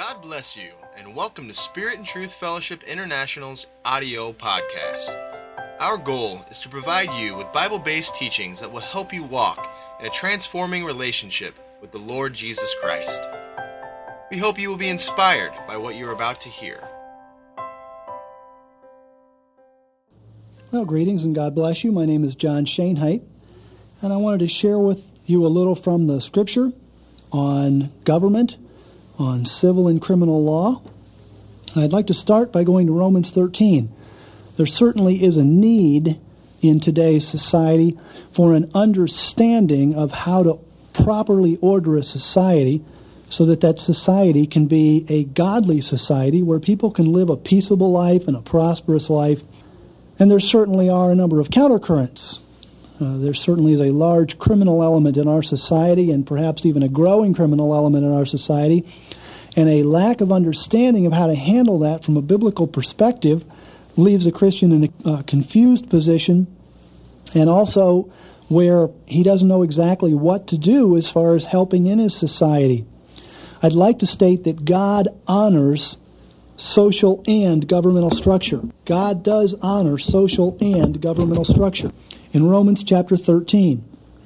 God bless you, and welcome to Spirit and Truth Fellowship International's audio podcast. Our goal is to provide you with Bible-based teachings that will help you walk in a transforming relationship with the Lord Jesus Christ. We hope you will be inspired by what you're about to hear. Well, greetings and God bless you. My name is John Schoenheit, and I wanted to share with you a little from the Scripture on government, on civil and criminal law. I'd like to start by going to Romans 13. There certainly is a need in today's society for an understanding of how to properly order a society so that that society can be a godly society where people can live a peaceable life and a prosperous life. And there certainly are a number of countercurrents. There certainly is a large criminal element in our society, and perhaps even a growing criminal element in our society, and a lack of understanding of how to handle that from a biblical perspective leaves a Christian in a confused position, and also where he doesn't know exactly what to do as far as helping in his society. I'd like to state that God honors social and governmental structure. God does honor social and governmental structure. In Romans chapter 13,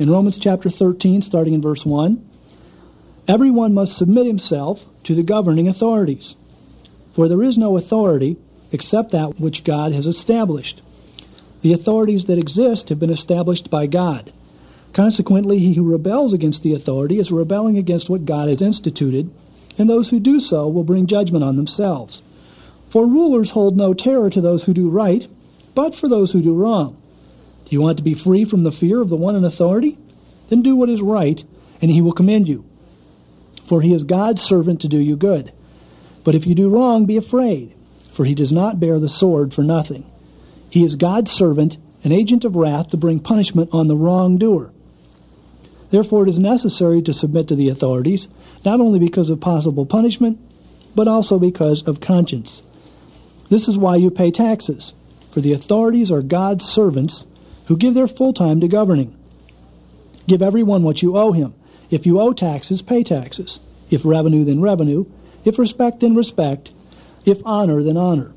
starting in verse 1, everyone must submit himself to the governing authorities, for there is no authority except that which God has established. The authorities that exist have been established by God. Consequently, he who rebels against the authority is rebelling against what God has instituted, and those who do so will bring judgment on themselves. For rulers hold no terror to those who do right, but for those who do wrong. Do you want to be free from the fear of the one in authority? Then do what is right, and he will commend you. For he is God's servant to do you good. But if you do wrong, be afraid, for he does not bear the sword for nothing. He is God's servant, an agent of wrath to bring punishment on the wrongdoer. Therefore it is necessary to submit to the authorities, not only because of possible punishment, but also because of conscience. This is why you pay taxes, for the authorities are God's servants who give their full time to governing. Give everyone what you owe him. If you owe taxes, pay taxes. If revenue, then revenue. If respect, then respect. If honor, then honor.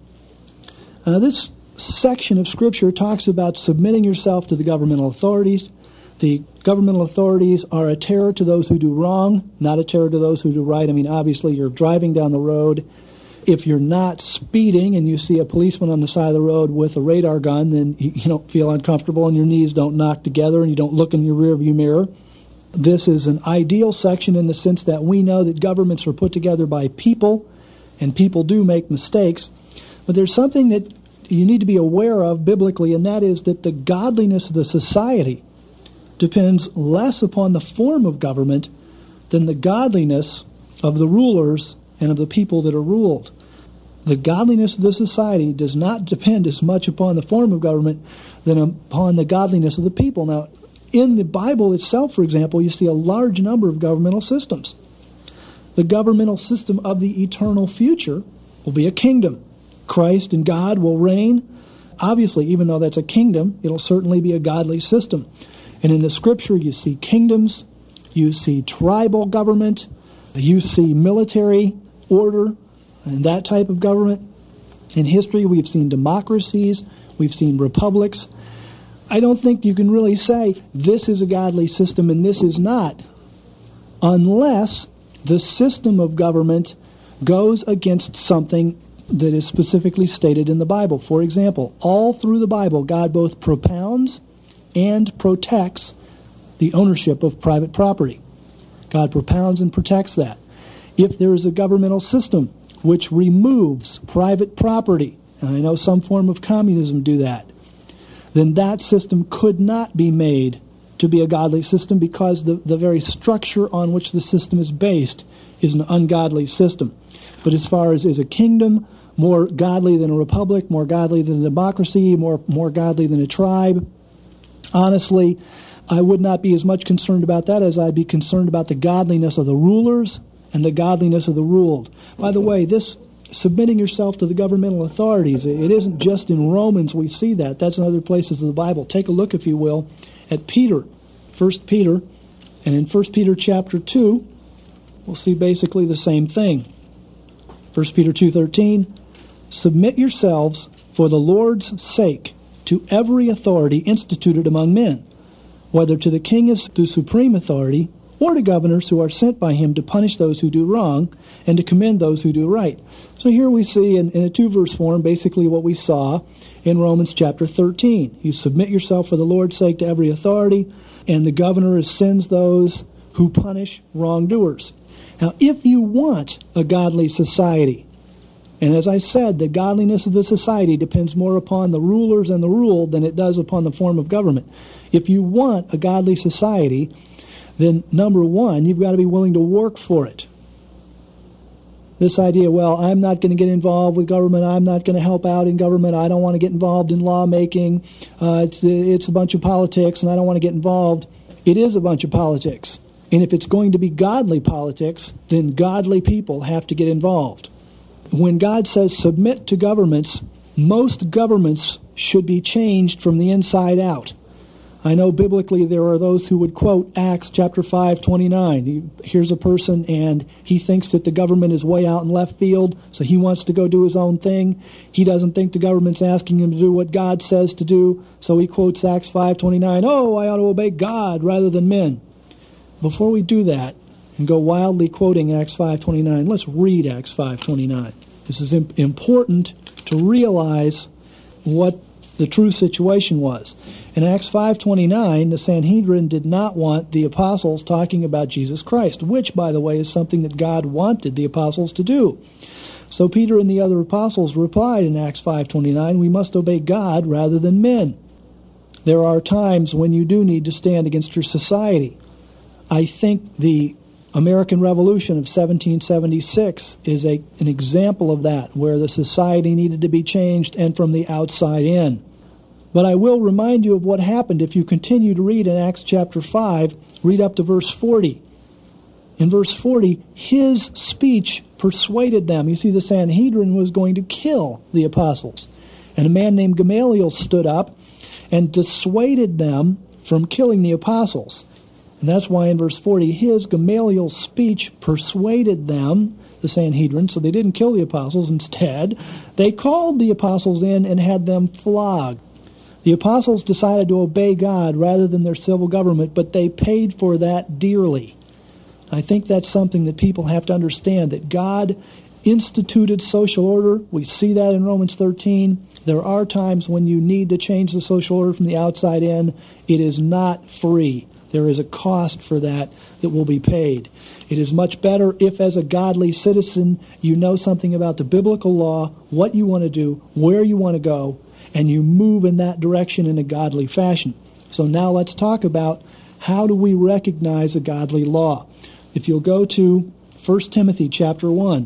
This section of Scripture talks about submitting yourself to the governmental authorities. The governmental authorities are a terror to those who do wrong, not a terror to those who do right. I mean, obviously, you're driving down the road. If you're not speeding and you see a policeman on the side of the road with a radar gun, then you don't feel uncomfortable and your knees don't knock together and you don't look in your rearview mirror. This is an ideal section in the sense that we know that governments are put together by people, and people do make mistakes. But there's something that you need to be aware of biblically, and that is that the godliness of the society depends less upon the form of government than the godliness of the rulers and of the people that are ruled. The godliness of the society does not depend as much upon the form of government than upon the godliness of the people. Now, in the Bible itself, for example, you see a large number of governmental systems. The governmental system of the eternal future will be a kingdom. Christ and God will reign. Obviously, even though that's a kingdom, it'll certainly be a godly system. And in the Scripture, you see kingdoms, you see tribal government, you see military order, and that type of government. In history, we've seen democracies, we've seen republics. I don't think you can really say this is a godly system and this is not, unless the system of government goes against something that is specifically stated in the Bible. For example, all through the Bible, God both propounds and protects the ownership of private property. God propounds and protects that. If there is a governmental system which removes private property, and I know some form of communism do that, then that system could not be made to be a godly system because the very structure on which the system is based is an ungodly system. But as far as is a kingdom more godly than a republic, more godly than a democracy, more godly than a tribe, honestly, I would not be as much concerned about that as I'd be concerned about the godliness of the rulers and the godliness of the ruled. By the way, this submitting yourself to the governmental authorities, it isn't just in Romans we see that. That's in other places of the Bible. Take a look, if you will, at Peter, 1 Peter, and in 1 Peter chapter 2, we'll see basically the same thing. 1 Peter 2:13, submit yourselves for the Lord's sake to every authority instituted among men, whether to the king as the supreme authority, or to governors who are sent by him to punish those who do wrong and to commend those who do right. So here we see in a two-verse form basically what we saw in Romans chapter 13. You submit yourself for the Lord's sake to every authority, and the governor sends those who punish wrongdoers. Now, if you want a godly society, and as I said, the godliness of the society depends more upon the rulers and the ruled than it does upon the form of government. If you want a godly society, then number one, you've got to be willing to work for it. This idea, well, I'm not going to get involved with government, I'm not going to help out in government, I don't want to get involved in lawmaking, it's a bunch of politics and I don't want to get involved. It is a bunch of politics. And if it's going to be godly politics, then godly people have to get involved. When God says submit to governments, most governments should be changed from the inside out. I know biblically there are those who would quote Acts chapter 5:29. Here's a person and he thinks that the government is way out in left field, so he wants to go do his own thing. He doesn't think the government's asking him to do what God says to do, so he quotes Acts 5:29. Oh, I ought to obey God rather than men. Before we do that and go wildly quoting Acts 5:29, let's read Acts 5:29. This is important to realize what the true situation was. In Acts 5:29, the Sanhedrin did not want the apostles talking about Jesus Christ, which, by the way, is something that God wanted the apostles to do. So Peter and the other apostles replied in Acts 5:29, we must obey God rather than men. There are times when you do need to stand against your society. I think the American Revolution of 1776 is an example of that, where the society needed to be changed and from the outside in. But I will remind you of what happened if you continue to read in Acts chapter 5, read up to verse 40. In verse 40, his speech persuaded them. You see, the Sanhedrin was going to kill the apostles. And a man named Gamaliel stood up and dissuaded them from killing the apostles. And that's why in verse 40, his, Gamaliel's speech persuaded them, the Sanhedrin, so they didn't kill the apostles. Instead, they called the apostles in and had them flogged. The apostles decided to obey God rather than their civil government, but they paid for that dearly. I think that's something that people have to understand, that God instituted social order. We see that in Romans 13. There are times when you need to change the social order from the outside in. It is not free. There is a cost for that will be paid. It is much better if, as a godly citizen, you know something about the biblical law, what you want to do, where you want to go, and you move in that direction in a godly fashion. So now let's talk about how do we recognize a godly law. If you'll go to 1 Timothy chapter 1.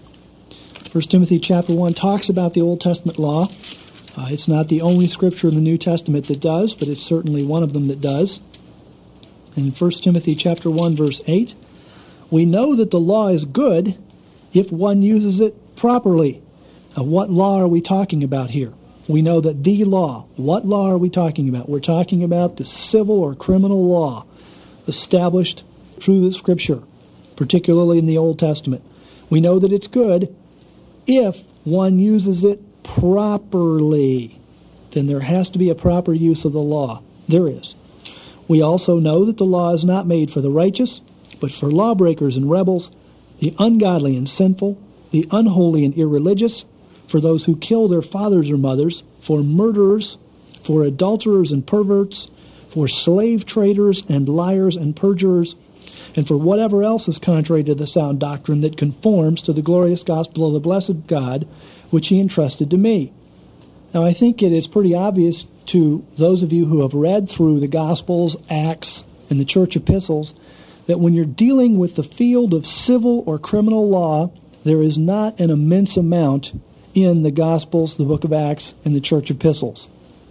1 Timothy chapter 1 talks about the Old Testament law. It's not the only scripture in the New Testament that does, but it's certainly one of them that does. In 1 Timothy chapter 1, verse 8, we know that the law is good if one uses it properly. Now, what law are we talking about here? We know that the law, what law are we talking about? We're talking about the civil or criminal law established through the Scripture, particularly in the Old Testament. We know that it's good if one uses it properly. Then there has to be a proper use of the law. There is. We also know that the law is not made for the righteous, but for lawbreakers and rebels, the ungodly and sinful, the unholy and irreligious, for those who kill their fathers or mothers, for murderers, for adulterers and perverts, for slave traders and liars and perjurers, and for whatever else is contrary to the sound doctrine that conforms to the glorious gospel of the blessed God, which he entrusted to me. Now, I think it is pretty obvious to those of you who have read through the Gospels, Acts, and the church epistles that when you're dealing with the field of civil or criminal law, there is not an immense amount in the Gospels, the book of Acts, and the church epistles.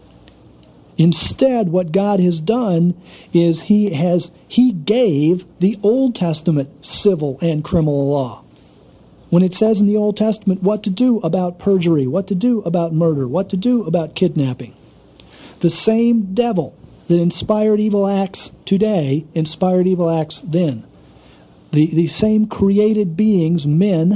Instead, what God has done is He gave the Old Testament civil and criminal law. When it says in the Old Testament what to do about perjury, what to do about murder, what to do about kidnapping, the same devil that inspired evil acts today inspired evil acts then. The same created beings, men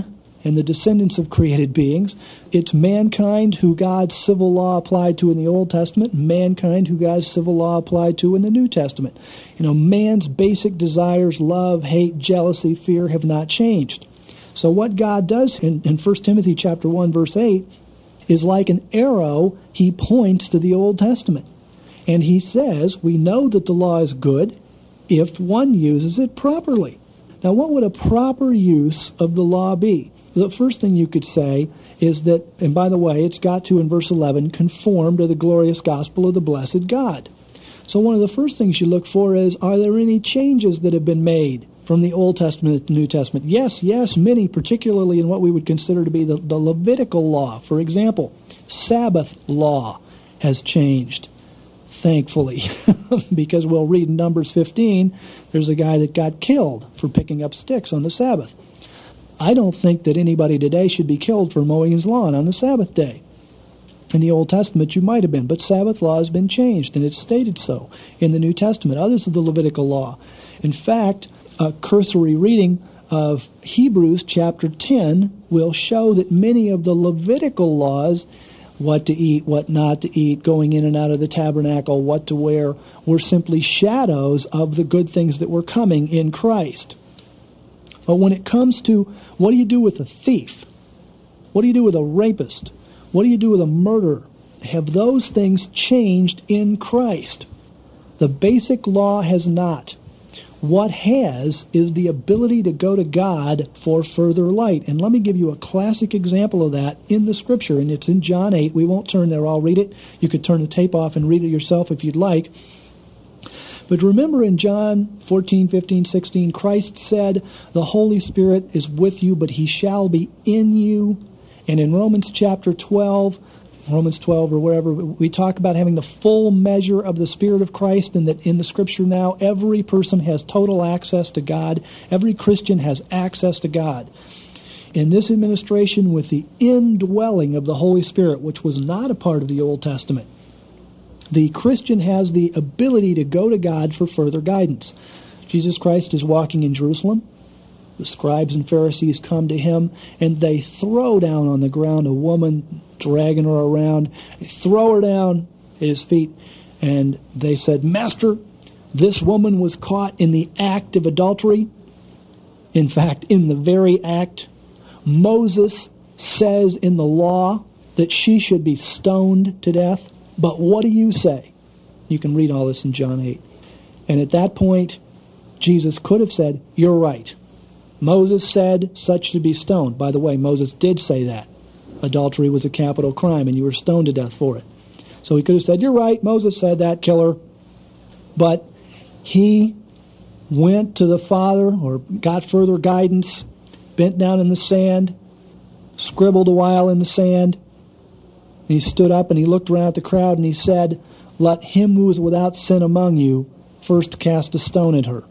and the descendants of created beings. It's mankind who God's civil law applied to in the Old Testament, mankind who God's civil law applied to in the New Testament. Man's basic desires, love, hate, jealousy, fear have not changed. So what God does in 1 Timothy chapter 1, verse 8, is like an arrow, he points to the Old Testament. And he says, we know that the law is good if one uses it properly. Now, what would a proper use of the law be? The first thing you could say is that, and by the way, it's got to, in verse 11, conform to the glorious gospel of the blessed God. So one of the first things you look for is, are there any changes that have been made from the Old Testament to the New Testament? Yes, many, particularly in what we would consider to be the Levitical law. For example, Sabbath law has changed, thankfully, because we'll read in Numbers 15, there's a guy that got killed for picking up sticks on the Sabbath. I don't think that anybody today should be killed for mowing his lawn on the Sabbath day. In the Old Testament, you might have been, but Sabbath law has been changed, and it's stated so in the New Testament. Others of the Levitical law. In fact, a cursory reading of Hebrews chapter 10 will show that many of the Levitical laws, what to eat, what not to eat, going in and out of the tabernacle, what to wear, were simply shadows of the good things that were coming in Christ. But when it comes to what do you do with a thief? What do you do with a rapist? What do you do with a murderer? Have those things changed in Christ? The basic law has not. What has is the ability to go to God for further light. And let me give you a classic example of that in the Scripture, and it's in John 8. We won't turn there. I'll read it. You could turn the tape off and read it yourself if you'd like. But remember in John 14, 15, 16, Christ said, the Holy Spirit is with you, but he shall be in you. And in Romans chapter 12 or wherever, we talk about having the full measure of the Spirit of Christ, and that in the Scripture now, every person has total access to God. Every Christian has access to God. In this administration with the indwelling of the Holy Spirit, which was not a part of the Old Testament, the Christian has the ability to go to God for further guidance. Jesus Christ is walking in Jerusalem. The scribes and Pharisees come to him, and they throw down on the ground a woman, dragging her around. They throw her down at his feet, and they said, Master, this woman was caught in the act of adultery. In fact, in the very act, Moses says in the law that she should be stoned to death. But what do you say? You can read all this in John 8. And at that point, Jesus could have said, you're right. Moses said such should be stoned. By the way, Moses did say that. Adultery was a capital crime, and you were stoned to death for it. So he could have said, you're right, Moses said that, kill her. But he went to the Father, or got further guidance, bent down in the sand, scribbled a while in the sand. And he stood up and he looked around at the crowd and he said, let him who is without sin among you first cast a stone at her.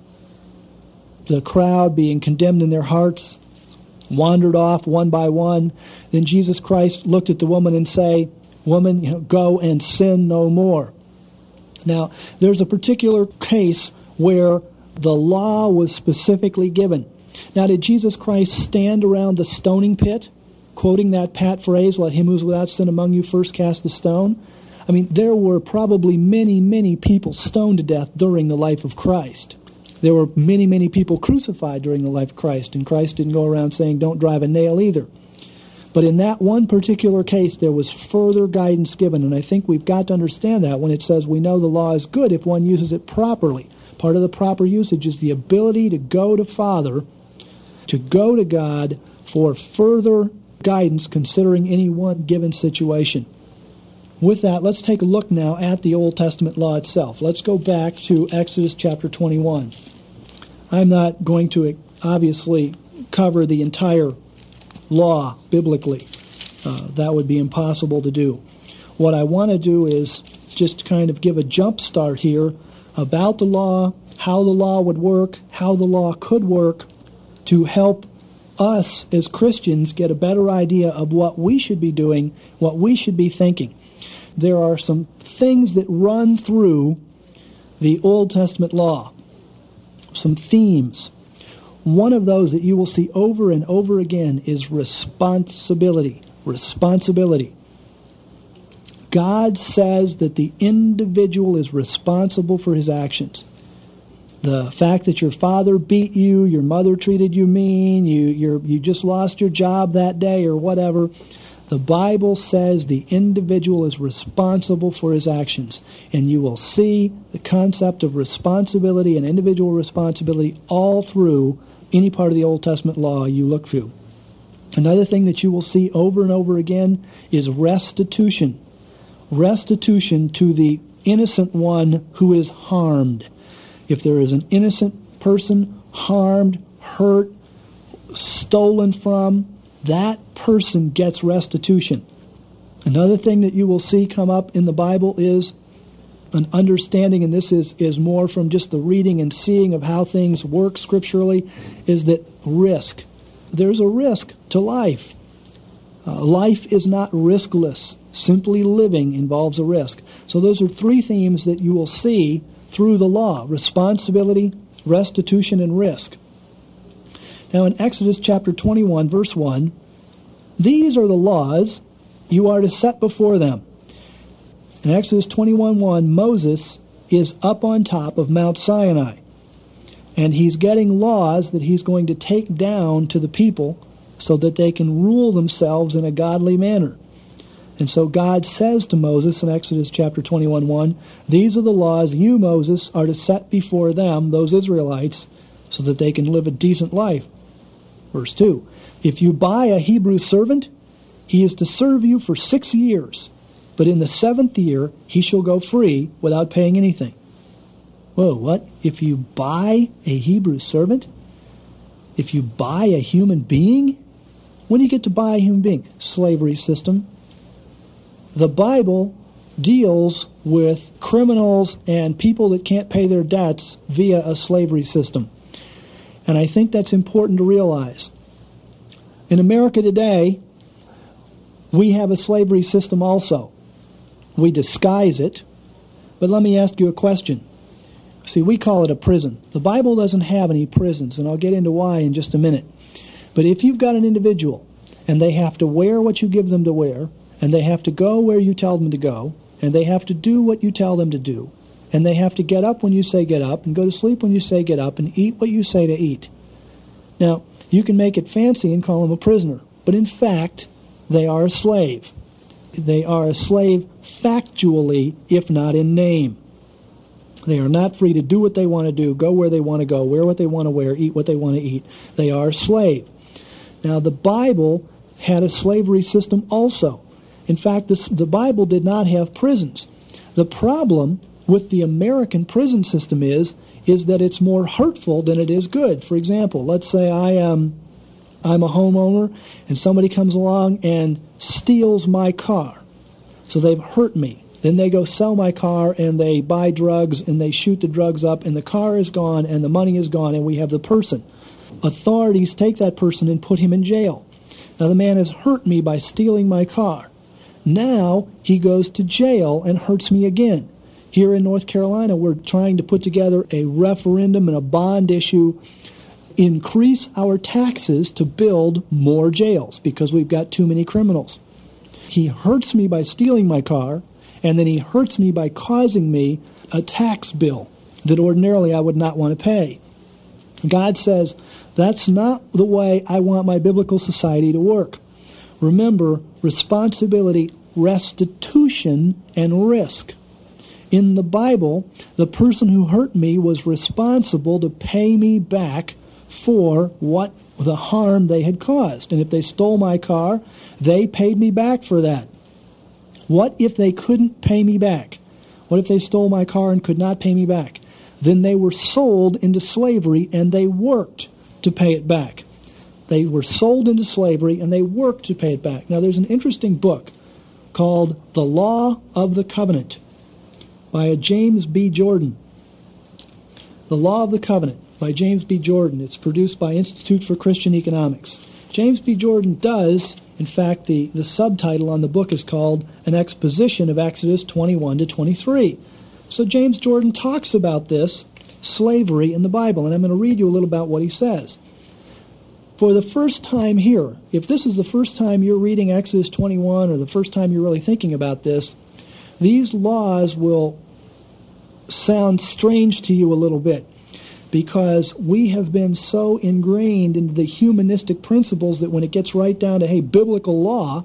The crowd, being condemned in their hearts, wandered off one by one. Then Jesus Christ looked at the woman and said, woman, go and sin no more. Now, there's a particular case where the law was specifically given. Now, did Jesus Christ stand around the stoning pit, quoting that pat phrase, let him who is without sin among you first cast the stone? I mean, there were probably many, many people stoned to death during the life of Christ. There were many, many people crucified during the life of Christ, and Christ didn't go around saying, don't drive a nail either. But in that one particular case, there was further guidance given, and I think we've got to understand that when it says we know the law is good if one uses it properly. Part of the proper usage is the ability to go to Father, to go to God for further guidance considering any one given situation. With that, let's take a look now at the Old Testament law itself. Let's go back to Exodus chapter 21. I'm not going to obviously cover the entire law biblically. That would be impossible to do. What I want to do is just kind of give a jump start here about the law, how the law would work, how the law could work, to help us as Christians get a better idea of what we should be doing, what we should be thinking. There are some things that run through the Old Testament law, some themes. one of those that you will see over and over again is responsibility. Responsibility. God says that the individual is responsible for his actions. The fact that your father beat you, your mother treated you mean, you just lost your job that day or whatever, the Bible says the individual is responsible for his actions. And you will see the concept of responsibility and individual responsibility all through any part of the Old Testament law you look through. Another thing that you will see over and over again is restitution. Restitution to the innocent one who is harmed. If there is an innocent person harmed, hurt, stolen from, that person gets restitution. Another thing that you will see come up in the Bible is an understanding, and this is more from just the reading and seeing of how things work scripturally, is that risk. There's a risk to life. Life is not riskless. Simply living involves a risk. So those are three themes that you will see through the law: responsibility, restitution, and risk. Now in Exodus chapter 21, verse 1, these are the laws you are to set before them. In Exodus 21:1, Moses is up on top of Mount Sinai, and he's getting laws that he's going to take down to the people so that they can rule themselves in a godly manner. And so God says to Moses in Exodus chapter 21:1, these are the laws you, Moses, are to set before them, those Israelites, so that they can live a decent life. Verse 2, if you buy a Hebrew servant, he is to serve you for 6 years, but in the 7th year he shall go free without paying anything. Whoa, what? If you buy a Hebrew servant? If you buy a human being? When do you get to buy a human being? Slavery system. The Bible deals with criminals and people that can't pay their debts via a slavery system. And I think that's important to realize. In America today, we have a slavery system also. We disguise it. But let me ask you a question. See, we call it a prison. The Bible doesn't have any prisons, and I'll get into why in just a minute. But if you've got an individual, and they have to wear what you give them to wear, and they have to go where you tell them to go, and they have to do what you tell them to do, and they have to get up when you say get up, and go to sleep when you say get up, and eat what you say to eat. Now, you can make it fancy and call them a prisoner, but in fact, they are a slave. They are a slave factually, if not in name. They are not free to do what they want to do, go where they want to go, wear what they want to wear, eat what they want to eat. They are a slave. Now, the Bible had a slavery system also. In fact, the Bible did not have prisons. The problem with the American prison system is that it's more hurtful than it is good. For example, let's say I'm a homeowner and somebody comes along and steals my car. So they've hurt me. Then they go sell my car and they buy drugs and they shoot the drugs up and the car is gone and the money is gone and we have the person. Authorities take that person and put him in jail. Now the man has hurt me by stealing my car. Now he goes to jail and hurts me again. Here in North Carolina, we're trying to put together a referendum and a bond issue, increase our taxes to build more jails because we've got too many criminals. He hurts me by stealing my car, and then he hurts me by causing me a tax bill that ordinarily I would not want to pay. God says, that's not the way I want my biblical society to work. Remember, responsibility, restitution, and risk. In the Bible, the person who hurt me was responsible to pay me back for what the harm they had caused. And if they stole my car, they paid me back for that. What if they couldn't pay me back? What if they stole my car and could not pay me back? Then they were sold into slavery and they worked to pay it back. They were sold into slavery and they worked to pay it back. Now there's an interesting book called The Law of the Covenant by James B. Jordan. The Law of the Covenant by James B. Jordan. It's produced by Institute for Christian Economics. James B. Jordan does, in fact, the subtitle on the book is called An Exposition of Exodus 21 to 23. So James Jordan talks about this slavery in the Bible, and I'm going to read you a little about what he says. for the first time here, if this is the first time you're reading Exodus 21 or the first time you're really thinking about this, these laws will sound strange to you a little bit because we have been so ingrained into the humanistic principles that when it gets right down to, hey, biblical law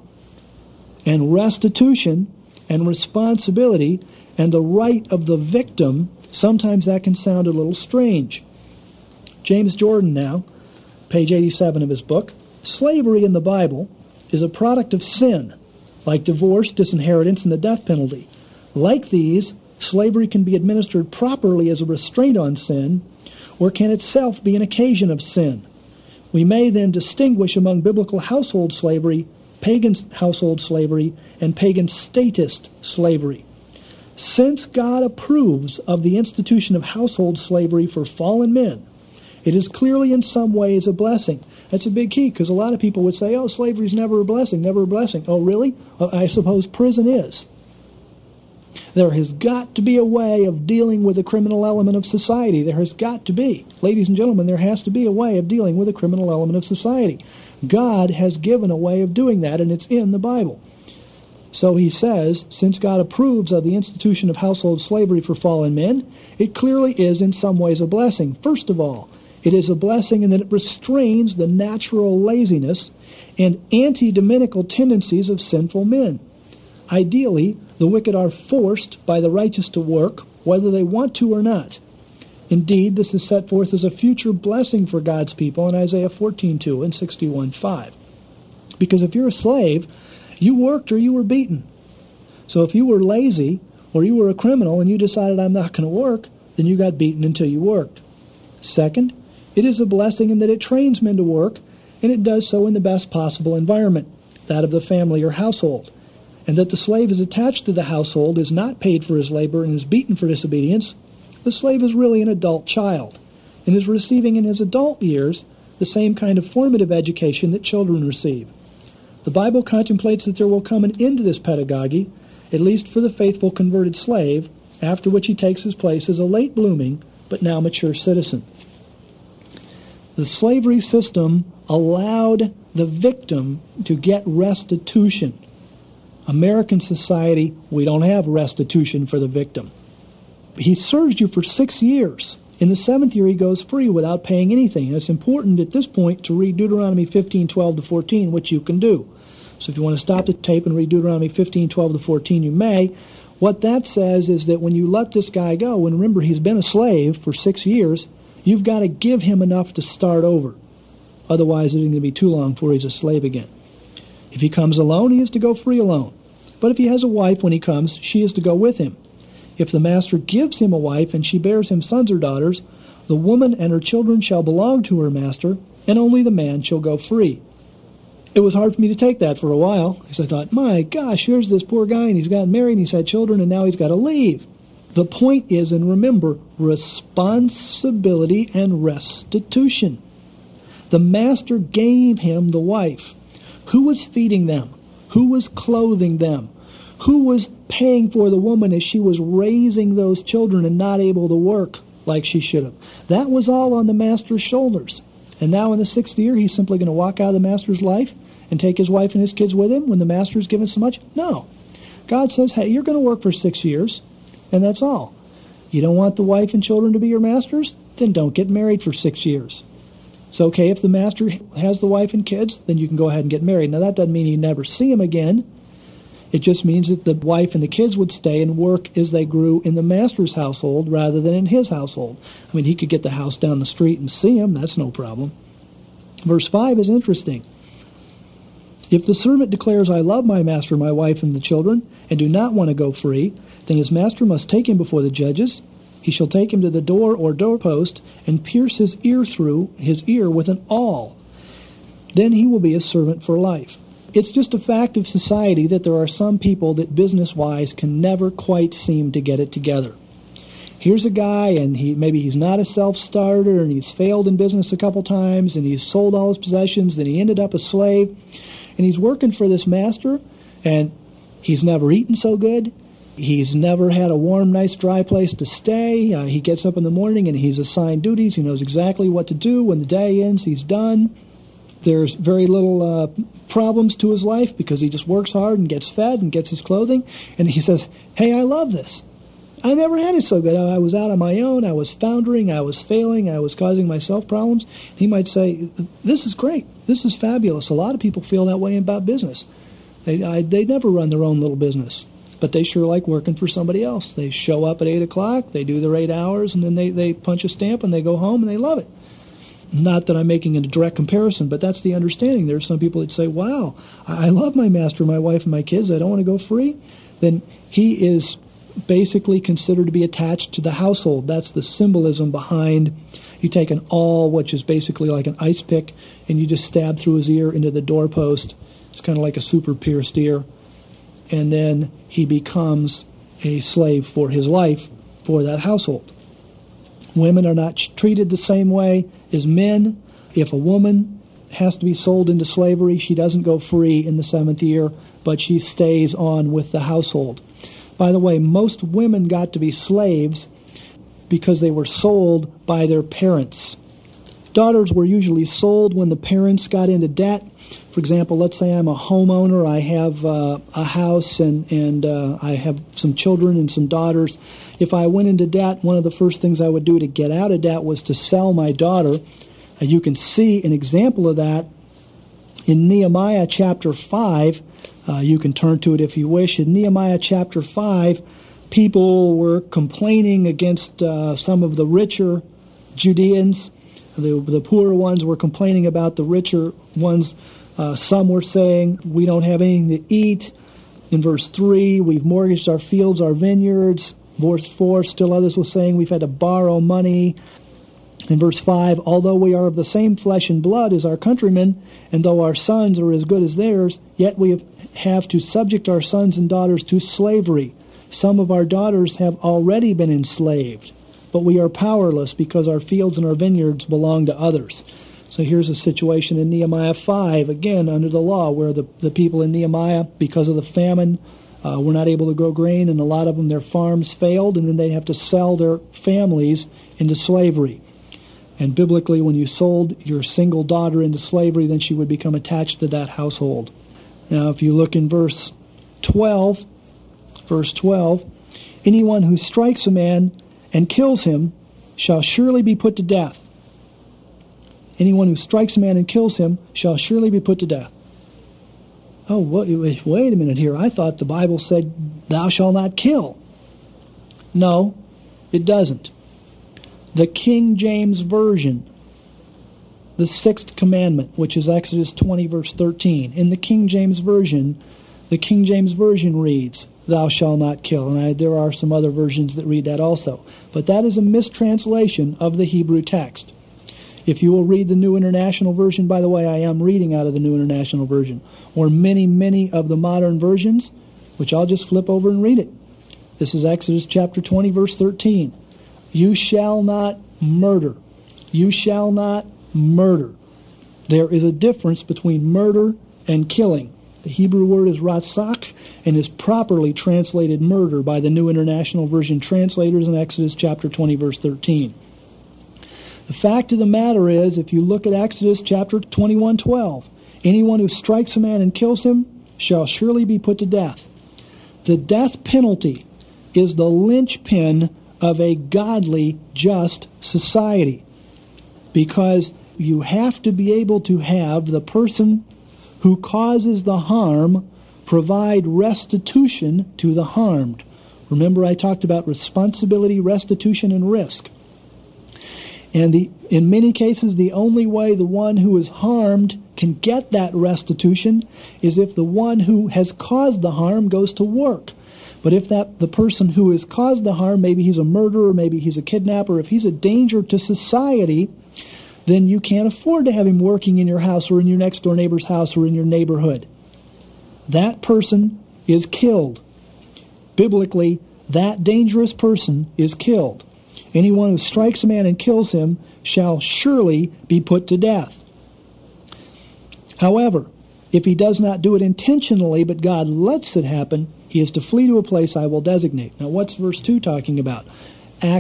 and restitution and responsibility and the right of the victim, sometimes that can sound a little strange. James Jordan now, page 87 of his book, slavery in the Bible is a product of sin, like divorce, disinheritance, and the death penalty. Like these, slavery can be administered properly as a restraint on sin, or can itself be an occasion of sin. We may then distinguish among biblical household slavery, pagan household slavery, and pagan statist slavery. Since God approves of the institution of household slavery for fallen men, it is clearly in some ways a blessing. That's a big key, because a lot of people would say, oh, slavery is never a blessing, never a blessing. Oh, really? Well, I suppose prison is. There has got to be a way of dealing with the criminal element of society. There has got to be. Ladies and gentlemen, there has to be a way of dealing with the criminal element of society. God has given a way of doing that, and it's in the Bible. So he says, since God approves of the institution of household slavery for fallen men, it clearly is in some ways a blessing. First of all, it is a blessing in that it restrains the natural laziness and anti-dominical tendencies of sinful men. Ideally, the wicked are forced by the righteous to work, whether they want to or not. Indeed, this is set forth as a future blessing for God's people in Isaiah 14:2 and 61:5. Because if you're a slave, you worked or you were beaten. So if you were lazy or you were a criminal and you decided, I'm not going to work, then you got beaten until you worked. Second, it is a blessing in that it trains men to work, and it does so in the best possible environment, that of the family or household. And that the slave is attached to the household, is not paid for his labor, and is beaten for disobedience. The slave is really an adult child, and is receiving in his adult years the same kind of formative education that children receive. The Bible contemplates that there will come an end to this pedagogy, at least for the faithful converted slave, after which he takes his place as a late blooming but now mature citizen. The slavery system allowed the victim to get restitution. American society, we don't have restitution for the victim. He serves you for 6 years. In the 7th year, he goes free without paying anything. And it's important at this point to read Deuteronomy 15:12-14, which you can do. So if you want to stop the tape and read Deuteronomy 15:12-14, you may. What that says is that when you let this guy go, and remember he's been a slave for 6 years, you've got to give him enough to start over. Otherwise, it's going to be too long before he's a slave again. If he comes alone, he is to go free alone. But if he has a wife when he comes, she is to go with him. If the master gives him a wife and she bears him sons or daughters, the woman and her children shall belong to her master, and only the man shall go free. It was hard for me to take that for a while, because I thought, my gosh, here's this poor guy, and he's gotten married, and he's had children, and now he's got to leave. The point is, and remember, responsibility and restitution. The master gave him the wife. Who was feeding them? Who was clothing them? Who was paying for the woman as she was raising those children and not able to work like she should have? That was all on the master's shoulders. And now in the 6th year, he's simply going to walk out of the master's life and take his wife and his kids with him when the master's given so much? No. God says, hey, you're going to work for 6 years, and that's all. You don't want the wife and children to be your masters? Then don't get married for 6 years. It's okay if the master has the wife and kids, then you can go ahead and get married. Now, that doesn't mean you never see them again. It just means that the wife and the kids would stay and work as they grew in the master's household rather than in his household. I mean, he could get the house down the street and see him. That's no problem. Verse 5 is interesting. If the servant declares, I love my master, my wife, and the children, and do not want to go free, then his master must take him before the judges. He shall take him to the door or doorpost and pierce his ear through his ear with an awl. Then he will be a servant for life. It's just a fact of society that there are some people that business-wise can never quite seem to get it together. Here's a guy, and maybe he's not a self-starter, and he's failed in business a couple times, and he's sold all his possessions, then he ended up a slave, and he's working for this master, and he's never eaten so good. He's never had a warm, nice, dry place to stay. He gets up in the morning, and he's assigned duties. He knows exactly what to do. When the day ends, he's done. There's very little problems to his life because he just works hard and gets fed and gets his clothing. And he says, hey, I love this. I never had it so good. I was out on my own. I was foundering. I was failing. I was causing myself problems. He might say, this is great. This is fabulous. A lot of people feel that way about business. They never run their own little business, but they sure like working for somebody else. They show up at 8 o'clock, they do their 8 hours, and then they punch a stamp and they go home and they love it. Not that I'm making a direct comparison, but that's the understanding. There's some people that say, wow, I love my master, my wife, and my kids. I don't want to go free. Then he is basically considered to be attached to the household. That's the symbolism behind you take an awl, which is basically like an ice pick, and you just stab through his ear into the doorpost. It's kind of like a super pierced ear. And then he becomes a slave for his life for that household. Women are not treated the same way as men. If a woman has to be sold into slavery, she doesn't go free in the 7th year, but she stays on with the household. By the way, most women got to be slaves because they were sold by their parents. Daughters were usually sold when the parents got into debt. For example, let's say I'm a homeowner. I have a house and I have some children and some daughters. If I went into debt, one of the first things I would do to get out of debt was to sell my daughter. And you can see an example of that in Nehemiah chapter 5. You can turn to it if you wish. In Nehemiah chapter 5, people were complaining against some of the richer Judeans. The poorer ones were complaining about the richer ones. Some were saying, we don't have anything to eat. In verse 3, we've mortgaged our fields, our vineyards. Verse 4, still others were saying we've had to borrow money. In verse 5, although we are of the same flesh and blood as our countrymen, and though our sons are as good as theirs, yet we have to subject our sons and daughters to slavery. Some of our daughters have already been enslaved, but we are powerless because our fields and our vineyards belong to others. So here's a situation in Nehemiah 5, again, under the law, where the people in Nehemiah, because of the famine, were not able to grow grain, and a lot of them, their farms failed, and then they'd have to sell their families into slavery. And biblically, when you sold your single daughter into slavery, then she would become attached to that household. Now, if you look in verse 12, anyone who strikes a man and kills him shall surely be put to death. Anyone who strikes a man and kills him shall surely be put to death. Oh, wait a minute here. I thought the Bible said, thou shalt not kill. No, it doesn't. The King James Version, the 6th commandment, which is Exodus 20, verse 13. In the King James Version reads, thou shalt not kill. And there are some other versions that read that also. But that is a mistranslation of the Hebrew text. If you will read the New International Version, by the way, I am reading out of the New International Version, or many of the modern versions, which I'll just flip over and read it. This is Exodus chapter 20, verse 13. You shall not murder. You shall not murder. There is a difference between murder and killing. The Hebrew word is ratzak and is properly translated murder by the New International Version translators in Exodus chapter 20, verse 13. The fact of the matter is, if you look at Exodus chapter 21:12, anyone who strikes a man and kills him shall surely be put to death. The death penalty is the linchpin of a godly, just society, because you have to be able to have the person who causes the harm provide restitution to the harmed. Remember, I talked about responsibility, restitution, and risk. And in many cases, the only way the one who is harmed can get that restitution is if the one who has caused the harm goes to work. But if the person who has caused the harm, maybe he's a murderer, maybe he's a kidnapper, if he's a danger to society, then you can't afford to have him working in your house or in your next door neighbor's house or in your neighborhood. That person is killed. Biblically, that dangerous person is killed. Anyone who strikes a man and kills him shall surely be put to death. However, if he does not do it intentionally, but God lets it happen, he is to flee to a place I will designate. Now, what's verse 2 talking about?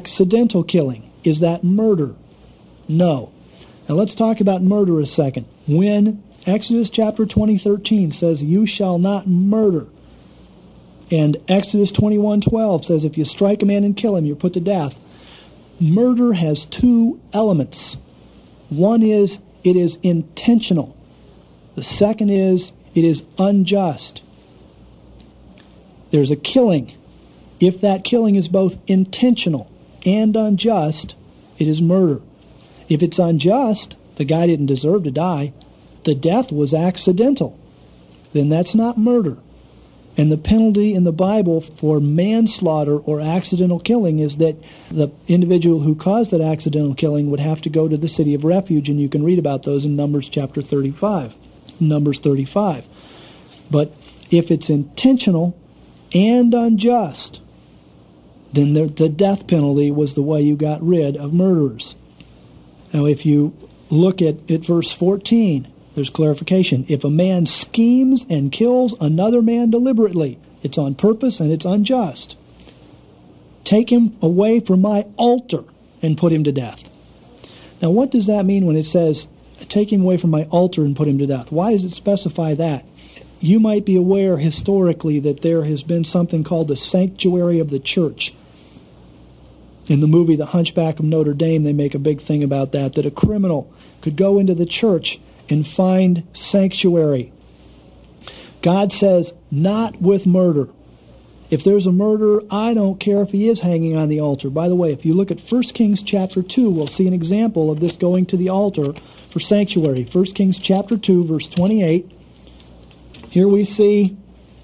Accidental killing. Is that murder? No. Now, let's talk about murder a second. when Exodus chapter 20:13 says, "You shall not murder," and Exodus 21:12 says, "If you strike a man and kill him, you're put to death," murder has two elements. One is it is intentional. The second is it is unjust. There's a killing. If that killing is both intentional and unjust, it is murder. If it's unjust, the guy didn't deserve to die, the death was accidental, then that's not murder. And the penalty in the Bible for manslaughter or accidental killing is that the individual who caused that accidental killing would have to go to the city of refuge, and you can read about those in Numbers chapter 35. Numbers 35. But if it's intentional and unjust, then the death penalty was the way you got rid of murderers. Now, if you look at verse 14, there's clarification. If a man schemes and kills another man deliberately, it's on purpose and it's unjust. Take him away from my altar and put him to death. Now, what does that mean when it says, take him away from my altar and put him to death? Why does it specify that? You might be aware historically that there has been something called the sanctuary of the church. In the movie The Hunchback of Notre Dame, they make a big thing about that a criminal could go into the church and find sanctuary. God says, not with murder. If there's a murderer, I don't care if he is hanging on the altar. By the way, if you look at 1 Kings chapter 2, we'll see an example of this going to the altar for sanctuary. 1 Kings chapter 2, verse 28. Here we see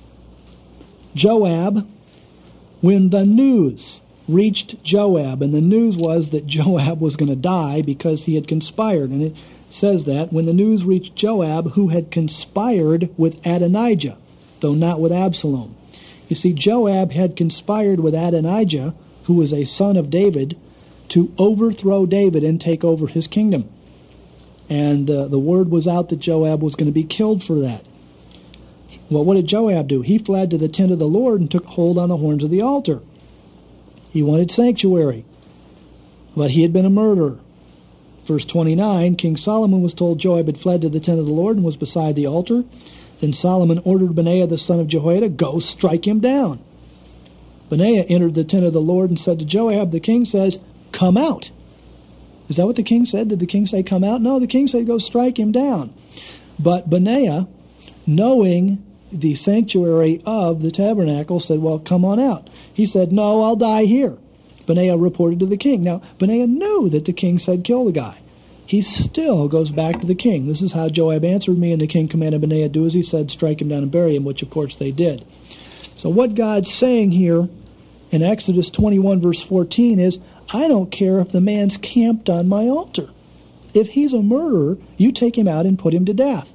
Joab, when the news reached Joab, and the news was that Joab was going to die because he had conspired. And it says that when the news reached Joab, who had conspired with Adonijah, though not with Absalom. You see, Joab had conspired with Adonijah, who was a son of David, to overthrow David and take over his kingdom. And the word was out that Joab was going to be killed for that. Well, what did Joab do? He fled to the tent of the Lord and took hold on the horns of the altar. He wanted sanctuary, but he had been a murderer. Verse 29, King Solomon was told Joab had fled to the tent of the Lord and was beside the altar. Then Solomon ordered Benaiah the son of Jehoiada, go strike him down. Benaiah entered the tent of the Lord and said to Joab, the king says, come out. Is that what the king said? Did the king say come out? No, the king said go strike him down. But Benaiah, knowing the sanctuary of the tabernacle, said, well, come on out. He said, no, I'll die here. Benaiah reported to the king. Now, Benaiah knew that the king said kill the guy. He still goes back to the king. This is how Joab answered me, and the king commanded Benaiah, do as he said, strike him down and bury him, which of course they did. So what God's saying here in Exodus 21 verse 14 is, I don't care if the man's camped on my altar. If he's a murderer, you take him out and put him to death.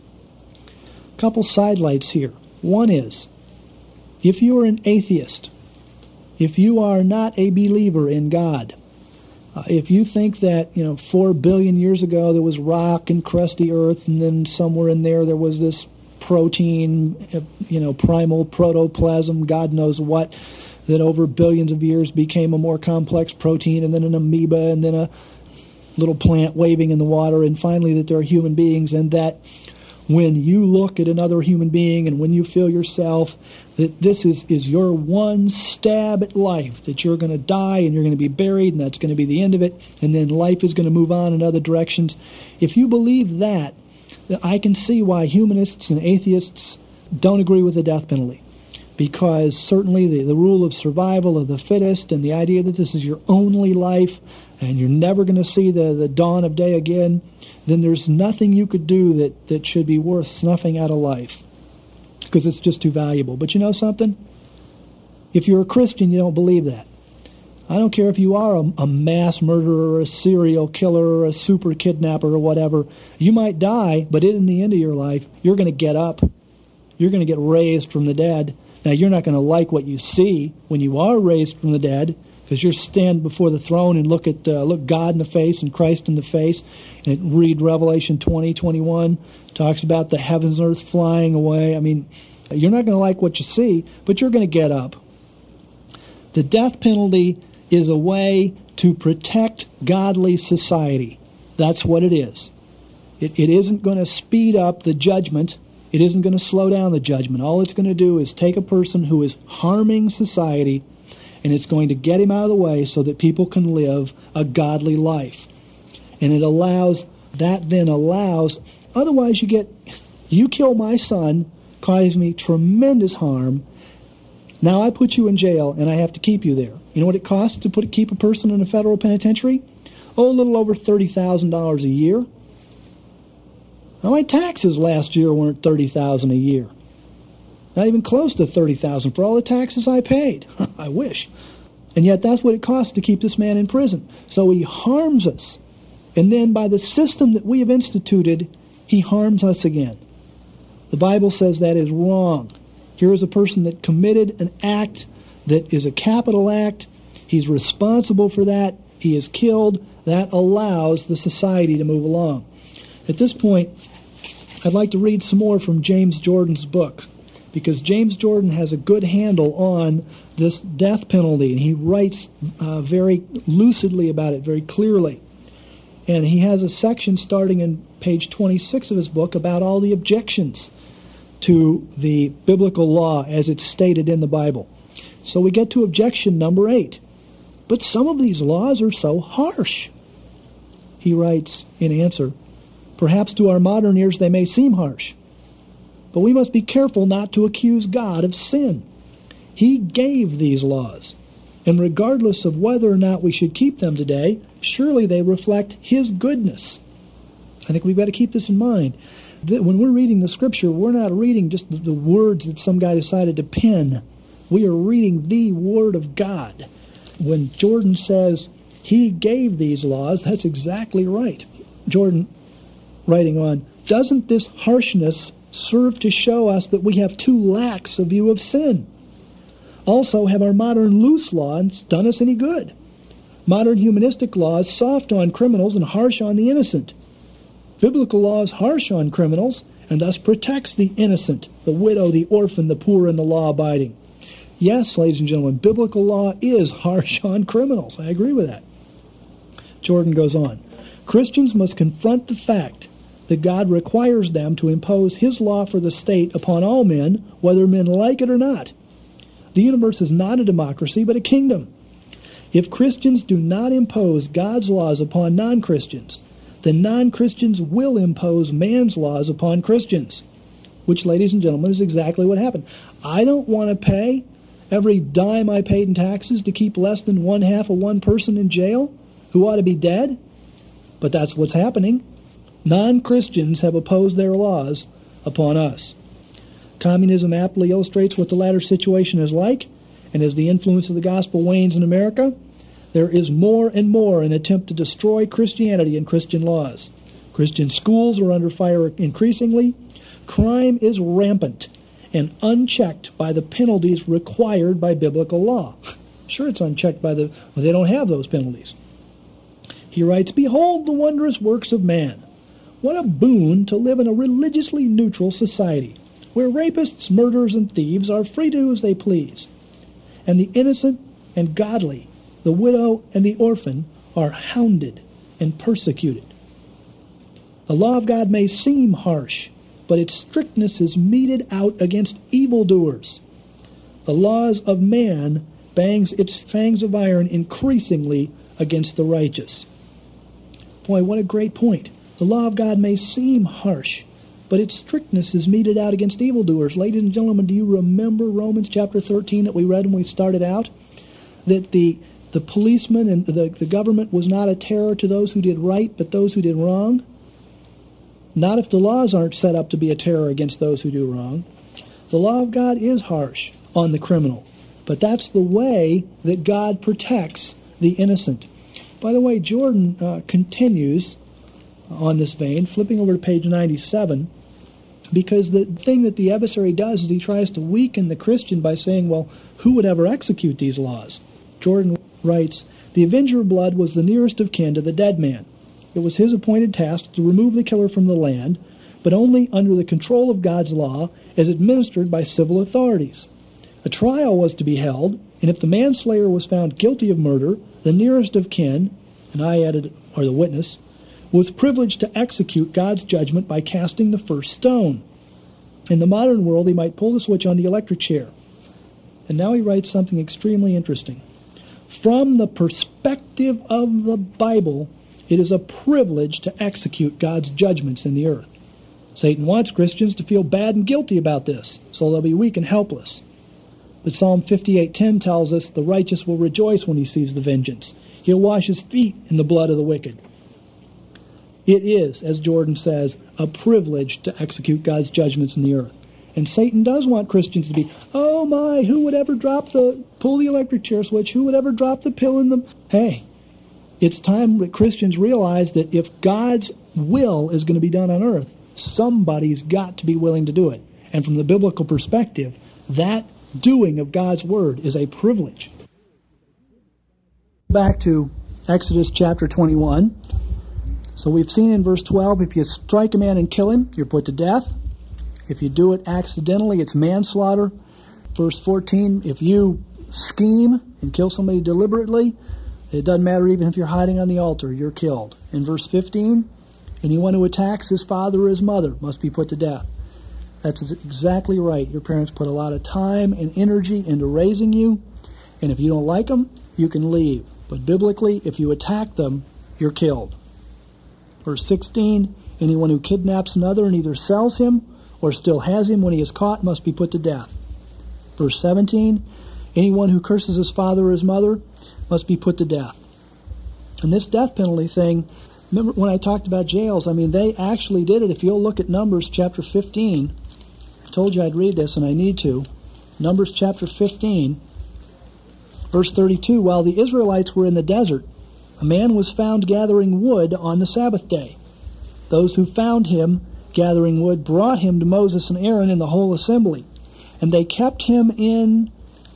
Couple sidelights here. One is, if you are an atheist, if you are not a believer in God, if you think that 4 billion years ago there was rock and crusty earth, and then somewhere in there was this protein, primal protoplasm, God knows what, that over billions of years became a more complex protein, and then an amoeba, and then a little plant waving in the water, and finally that there are human beings, and that when you look at another human being and when you feel yourself, that this is your one stab at life, that you're going to die and you're going to be buried and that's going to be the end of it, and then life is going to move on in other directions. If you believe that, I can see why humanists and atheists don't agree with the death penalty. Because certainly the rule of survival of the fittest and the idea that this is your only life and you're never going to see the dawn of day again, then there's nothing you could do that should be worth snuffing out of life, because it's just too valuable. But you know something? If you're a Christian, you don't believe that. I don't care if you are a mass murderer, or a serial killer, or a super kidnapper, or whatever. You might die, but in the end of your life, you're going to get up. You're going to get raised from the dead. Now, you're not going to like what you see when you are raised from the dead, because you're stand before the throne and look God in the face and Christ in the face, and read Revelation 20:21, talks about the heavens and earth flying away. I mean, you're not going to like what you see, but you're going to get up. The death penalty is a way to protect godly society. That's what it is. It isn't going to speed up the judgment. It isn't going to slow down the judgment. All it's going to do is take a person who is harming society, and it's going to get him out of the way so that people can live a godly life. And that then allows, otherwise you kill my son, cause me tremendous harm. Now I put you in jail and I have to keep you there. You know what it costs to keep a person in a federal penitentiary? A little over $30,000 a year. Now my taxes last year weren't $30,000 a year. Not even close to $30,000 for all the taxes I paid. I wish. And yet that's what it costs to keep this man in prison. So he harms us. And then by the system that we have instituted, he harms us again. The Bible says that is wrong. Here is a person that committed an act that is a capital act. He's responsible for that. He is killed. That allows the society to move along. At this point, I'd like to read some more from James Jordan's book, because James Jordan has a good handle on this death penalty, and he writes very lucidly about it, very clearly. And he has a section starting in page 26 of his book about all the objections to the biblical law as it's stated in the Bible. So we get to objection number 8. But some of these laws are so harsh. He writes in answer, perhaps to our modern ears they may seem harsh, but we must be careful not to accuse God of sin. He gave these laws, and regardless of whether or not we should keep them today, surely they reflect His goodness. I think we've got to keep this in mind. That when we're reading the Scripture, we're not reading just the words that some guy decided to pen. We are reading the Word of God. When Jordan says He gave these laws, that's exactly right. Jordan, writing on, doesn't this harshness serve to show us that we have too lax a view of sin? Also, have our modern loose laws done us any good? Modern humanistic laws soft on criminals and harsh on the innocent. Biblical law is harsh on criminals and thus protects the innocent, the widow, the orphan, the poor, and the law-abiding. Yes, ladies and gentlemen, biblical law is harsh on criminals. I agree with that. Jordan goes on. Christians must confront the fact that God requires them to impose His law for the state upon all men, whether men like it or not. The universe is not a democracy, but a kingdom. If Christians do not impose God's laws upon non-Christians, then non-Christians will impose man's laws upon Christians, which, ladies and gentlemen, is exactly what happened. I don't want to pay every dime I paid in taxes to keep less than 1/2 of one person in jail who ought to be dead, but that's what's happening. Non-Christians have opposed their laws upon us. Communism aptly illustrates what the latter situation is like, and as the influence of the gospel wanes in America, there is more and more an attempt to destroy Christianity and Christian laws. Christian schools are under fire increasingly. Crime is rampant and unchecked by the penalties required by biblical law. Sure, it's unchecked by they don't have those penalties. He writes, behold the wondrous works of man. What a boon to live in a religiously neutral society, where rapists, murderers, and thieves are free to do as they please, and the innocent and godly, the widow and the orphan, are hounded and persecuted. The law of God may seem harsh, but its strictness is meted out against evildoers. The laws of man bangs its fangs of iron increasingly against the righteous. Boy, what a great point. The law of God may seem harsh, but its strictness is meted out against evildoers. Ladies and gentlemen, do you remember Romans chapter 13 that we read when we started out? That the policeman and the government was not a terror to those who did right, but those who did wrong? Not if the laws aren't set up to be a terror against those who do wrong. The law of God is harsh on the criminal, but that's the way that God protects the innocent. By the way, Jordan continues on this vein, flipping over to page 97, because the thing that the adversary does is he tries to weaken the Christian by saying, well, who would ever execute these laws? Jordan writes, the avenger of blood was the nearest of kin to the dead man. It was his appointed task to remove the killer from the land, but only under the control of God's law as administered by civil authorities. A trial was to be held, and if the manslayer was found guilty of murder, the nearest of kin, and I added, or the witness, was privileged to execute God's judgment by casting the first stone. In the modern world, he might pull the switch on the electric chair. And now he writes something extremely interesting. From the perspective of the Bible, it is a privilege to execute God's judgments in the earth. Satan wants Christians to feel bad and guilty about this, so they'll be weak and helpless. But Psalm 58:10 tells us the righteous will rejoice when he sees the vengeance. He'll wash his feet in the blood of the wicked. It is, as Jordan says, a privilege to execute God's judgments in the earth. And Satan does want Christians to be, oh my, who would ever pull the electric chair switch? Who would ever drop the pill in the... Hey, it's time that Christians realize that if God's will is going to be done on earth, somebody's got to be willing to do it. And from the biblical perspective, that doing of God's word is a privilege. Back to Exodus chapter 21. So we've seen in verse 12, if you strike a man and kill him, you're put to death. If you do it accidentally, it's manslaughter. Verse 14, if you scheme and kill somebody deliberately, it doesn't matter even if you're hiding on the altar, you're killed. In verse 15, anyone who attacks his father or his mother must be put to death. That's exactly right. Your parents put a lot of time and energy into raising you, and if you don't like them, you can leave. But biblically, if you attack them, you're killed. Verse 16, anyone who kidnaps another and either sells him or still has him when he is caught must be put to death. Verse 17, anyone who curses his father or his mother must be put to death. And this death penalty thing, remember when I talked about jails, they actually did it. If you'll look at Numbers chapter 15, I told you I'd read this and I need to. Numbers chapter 15, verse 32, while the Israelites were in the desert, a man was found gathering wood on the Sabbath day. Those who found him gathering wood brought him to Moses and Aaron in the whole assembly, and they kept him in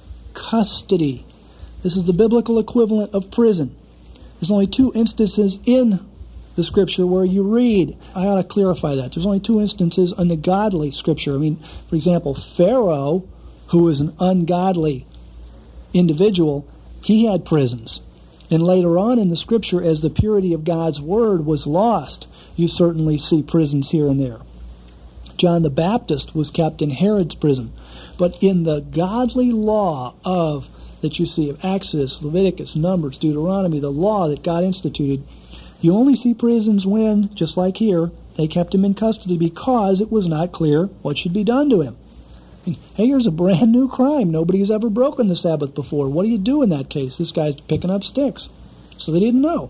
custody. This is the biblical equivalent of prison. There's only 2 instances in the Scripture where you read, I ought to clarify that. There's only 2 instances in the godly Scripture. For example, Pharaoh, who was an ungodly individual, he had prisons. And later on in the Scripture, as the purity of God's Word was lost, you certainly see prisons here and there. John the Baptist was kept in Herod's prison. But in the godly law that you see of Exodus, Leviticus, Numbers, Deuteronomy, the law that God instituted, you only see prisons when, just like here, they kept him in custody because it was not clear what should be done to him. Hey, here's a brand new crime. Nobody's ever broken the Sabbath before. What do you do in that case? This guy's picking up sticks. So they didn't know.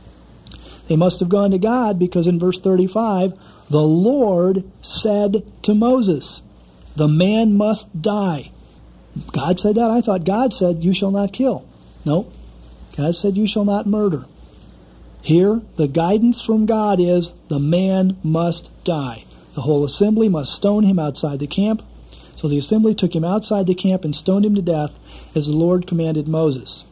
They must have gone to God because in verse 35, the Lord said to Moses, the man must die. God said that? I thought God said, you shall not kill. No. God said, you shall not murder. Here, the guidance from God is, the man must die. The whole assembly must stone him outside the camp. So the assembly took him outside the camp and stoned him to death as the Lord commanded Moses.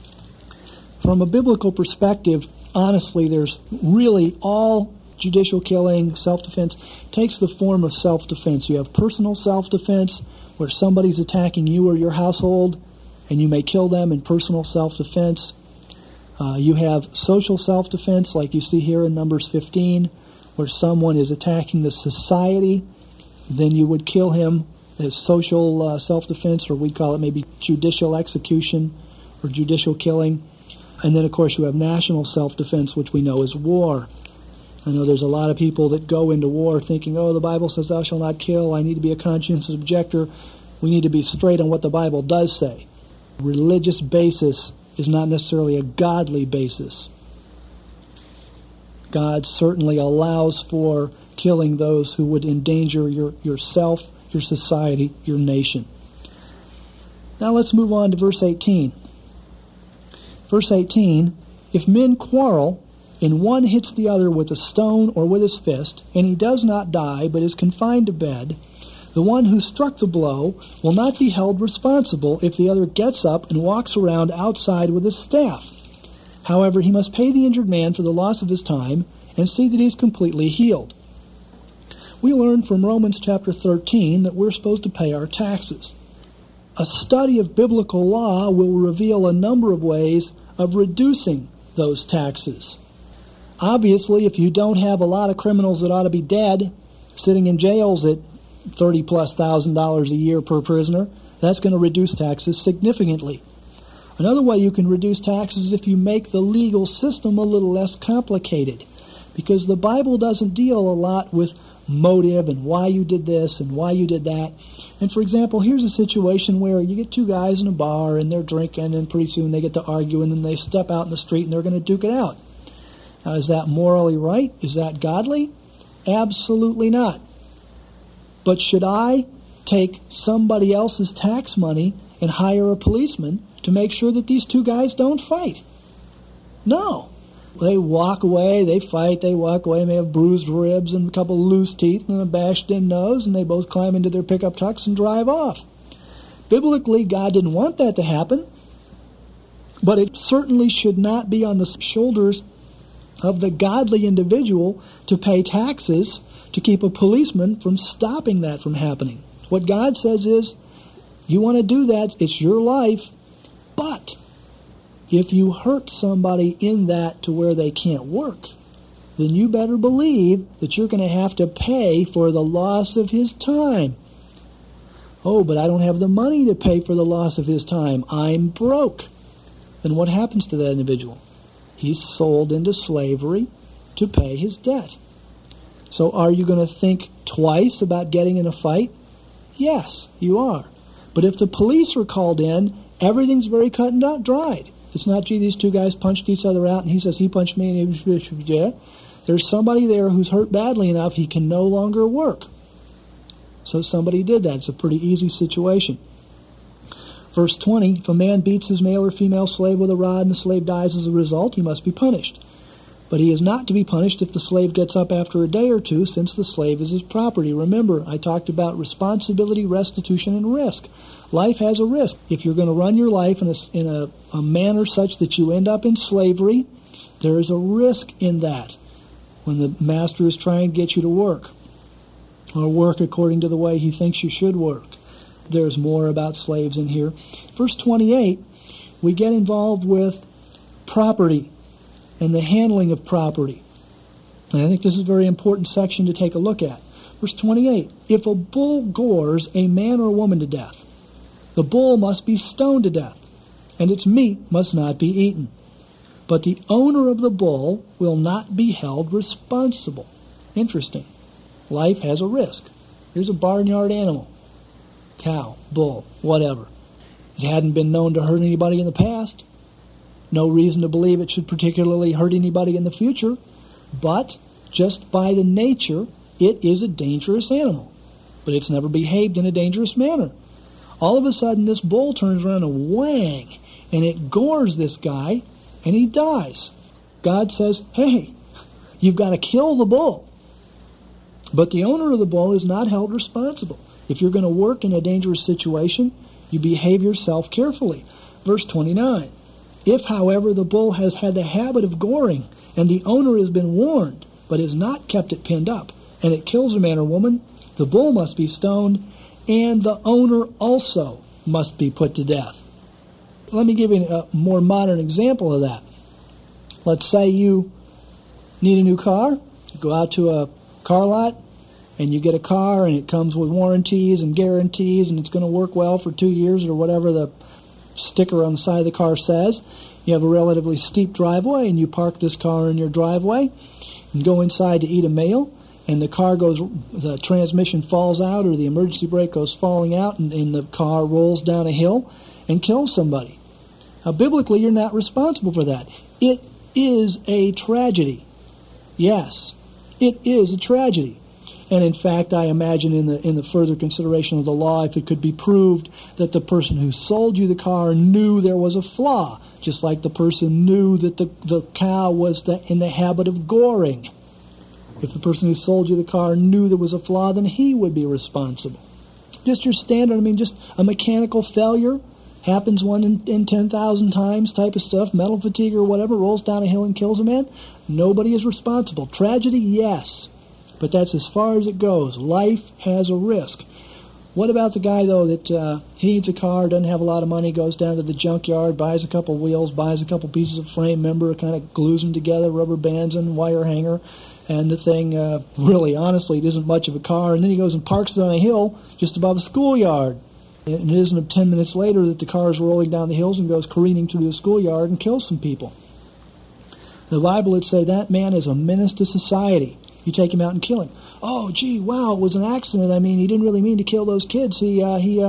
From a biblical perspective, honestly, there's really all judicial killing, self-defense, takes the form of self-defense. You have personal self-defense, where somebody's attacking you or your household, and you may kill them in personal self-defense. You have social self-defense, like you see here in Numbers 15, where someone is attacking the society, then you would kill him as social self-defense, or we'd call it maybe judicial execution or judicial killing. And then, of course, you have national self-defense, which we know is war. I know there's a lot of people that go into war thinking, oh, the Bible says thou shalt not kill. I need to be a conscientious objector. We need to be straight on what the Bible does say. Religious basis is not necessarily a godly basis. God certainly allows for killing those who would endanger yourself, your society, your nation. Now let's move on to verse 18. Verse 18, if men quarrel, and one hits the other with a stone or with his fist, and he does not die, but is confined to bed, the one who struck the blow will not be held responsible if the other gets up and walks around outside with his staff. However, he must pay the injured man for the loss of his time and see that he's completely healed. We learn from Romans chapter 13 that we're supposed to pay our taxes. A study of biblical law will reveal a number of ways of reducing those taxes. Obviously, if you don't have a lot of criminals that ought to be dead sitting in jails at $30,000+ a year per prisoner, that's going to reduce taxes significantly. Another way you can reduce taxes is if you make the legal system a little less complicated, because the Bible doesn't deal a lot with motive and why you did this and why you did that. And for example, here's a situation where you get two guys in a bar and they're drinking, and pretty soon they get to arguing, and they step out in the street and they're going to duke it out. Now, is that morally right? Is that godly? Absolutely not. But should I take somebody else's tax money and hire a policeman to make sure that these two guys don't fight? No. They walk away, they fight, they walk away, and they have bruised ribs and a couple of loose teeth and a bashed-in nose, and they both climb into their pickup trucks and drive off. Biblically, God didn't want that to happen, but it certainly should not be on the shoulders of the godly individual to pay taxes to keep a policeman from stopping that from happening. What God says is, you want to do that, it's your life, but if you hurt somebody in that to where they can't work, then you better believe that you're going to have to pay for the loss of his time. Oh, but I don't have the money to pay for the loss of his time. I'm broke. Then what happens to that individual? He's sold into slavery to pay his debt. So are you going to think twice about getting in a fight? Yes, you are. But if the police are called in, everything's very cut and dried. It's not, gee, these two guys punched each other out, and he says he punched me, and he, there's somebody there who's hurt badly enough he can no longer work. So somebody did that. It's a pretty easy situation. Verse 20, if a man beats his male or female slave with a rod and the slave dies as a result, he must be punished. But he is not to be punished if the slave gets up after a day or two, since the slave is his property. Remember, I talked about responsibility, restitution, and risk. Life has a risk. If you're going to run your life in a manner such that you end up in slavery, there is a risk in that when the master is trying to get you to work, or work according to the way he thinks you should work. There's more about slaves in here. Verse 28, we get involved with property and the handling of property. And I think this is a very important section to take a look at. Verse 28, if a bull gores a man or woman to death, the bull must be stoned to death, and its meat must not be eaten. But the owner of the bull will not be held responsible. Interesting. Life has a risk. Here's a barnyard animal. Cow, bull, whatever. It hadn't been known to hurt anybody in the past. No reason to believe it should particularly hurt anybody in the future. But just by the nature, it is a dangerous animal. But it's never behaved in a dangerous manner. All of a sudden, this bull turns around and whang, and it gores this guy, and he dies. God says, hey, you've got to kill the bull. But the owner of the bull is not held responsible. If you're going to work in a dangerous situation, you behave yourself carefully. Verse 29, if, however, the bull has had the habit of goring, and the owner has been warned, but has not kept it pinned up, and it kills a man or woman, the bull must be stoned, and the owner also must be put to death. Let me give you a more modern example of that. Let's say you need a new car. You go out to a car lot, and you get a car, and it comes with warranties and guarantees, and it's going to work well for 2 years or whatever the sticker on the side of the car says. You have a relatively steep driveway, and you park this car in your driveway and go inside to eat a meal, and the transmission falls out, or the emergency brake goes falling out, and the car rolls down a hill and kills somebody. Now, biblically, you're not responsible for that. It is a tragedy. Yes, it is a tragedy. And in fact, I imagine in the further consideration of the law, if it could be proved that the person who sold you the car knew there was a flaw, just like the person knew that the cow was in the habit of goring. If the person who sold you the car knew there was a flaw, then he would be responsible. Just your standard, just a mechanical failure, happens 1 in 10,000 times type of stuff, metal fatigue or whatever, rolls down a hill and kills a man. Nobody is responsible. Tragedy, yes. But that's as far as it goes. Life has a risk. What about the guy, though, that he needs a car, doesn't have a lot of money, goes down to the junkyard, buys a couple wheels, buys a couple pieces of frame member, kind of glues them together, rubber bands and wire hanger, and the thing really, honestly, it isn't much of a car, and then he goes and parks it on a hill just above a schoolyard. And it isn't 10 minutes later that the car is rolling down the hills and goes careening through the schoolyard and kills some people. The Bible would say that man is a menace to society. You take him out and kill him. Oh, gee, wow, it was an accident. I mean, he didn't really mean to kill those kids. When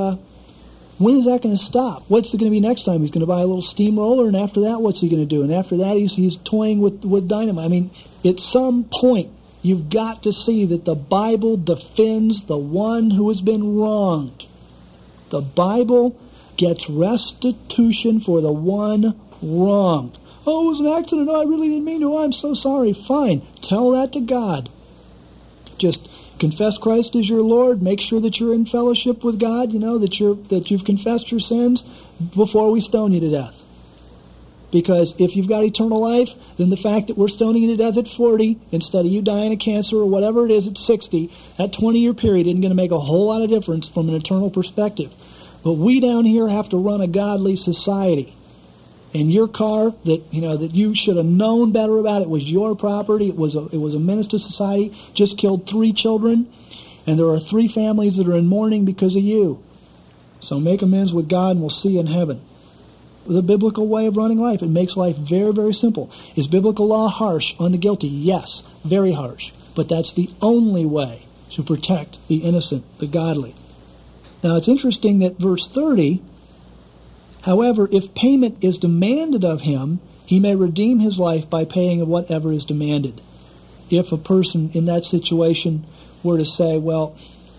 is that going to stop? What's it going to be next time? He's going to buy a little steamroller, and after that, what's he going to do? And after that, he's toying with dynamite. I mean, at some point, you've got to see that the Bible defends the one who has been wronged. The Bible gets restitution for the one wronged. Oh, it was an accident. Oh, I really didn't mean to. Oh, I'm so sorry. Fine. Tell that to God. Just confess Christ as your Lord. Make sure that you're in fellowship with God, that you've confessed your sins before we stone you to death. Because if you've got eternal life, then the fact that we're stoning you to death at 40, instead of you dying of cancer or whatever it is at 60, that 20-year period isn't going to make a whole lot of difference from an eternal perspective. But we down here have to run a godly society. And your car that you should have known better about, it was your property, it was a menace to society, just killed 3 children, and there are 3 families that are in mourning because of you. So make amends with God and we'll see you in heaven. The biblical way of running life, it makes life very, very simple. Is biblical law harsh on the guilty? Yes, very harsh. But that's the only way to protect the innocent, the godly. Now it's interesting that verse 30, however, if payment is demanded of him, he may redeem his life by paying whatever is demanded. If a person in that situation were to say, well,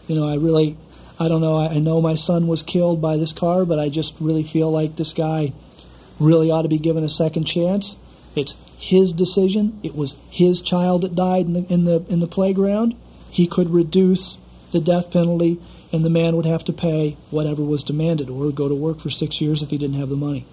I don't know, I know my son was killed by this car, but I just really feel like this guy really ought to be given a second chance. It's his decision. It was his child that died in the playground. He could reduce the death penalty, and the man would have to pay whatever was demanded, or go to work for 6 years if he didn't have the money.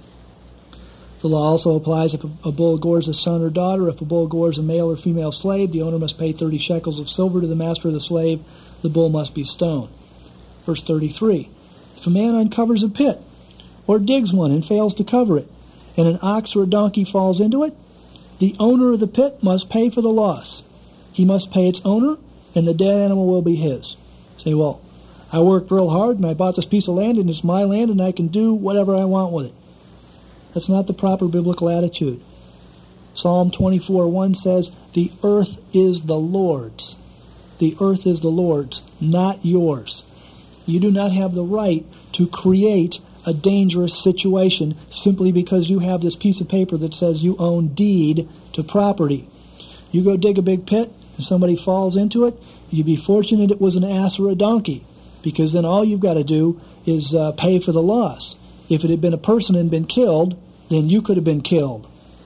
The law also applies if a bull gores a son or daughter. If a bull gores a male or female slave, the owner must pay 30 shekels of silver to the master of the slave. The bull must be stoned. Verse 33, if a man uncovers a pit or digs one and fails to cover it, and an ox or a donkey falls into it, the owner of the pit must pay for the loss. He must pay its owner, and the dead animal will be his. Say, well, I worked real hard and I bought this piece of land and it's my land and I can do whatever I want with it. That's not the proper biblical attitude. Psalm 24:1 says, the earth is the Lord's. The earth is the Lord's, not yours. You do not have the right to create a dangerous situation simply because you have this piece of paper that says you own deed to property. You go dig a big pit and somebody falls into it, you'd be fortunate it was an ass or a donkey, because then all you've got to do is pay for the loss. If it had been a person and been killed, then you could have been killed.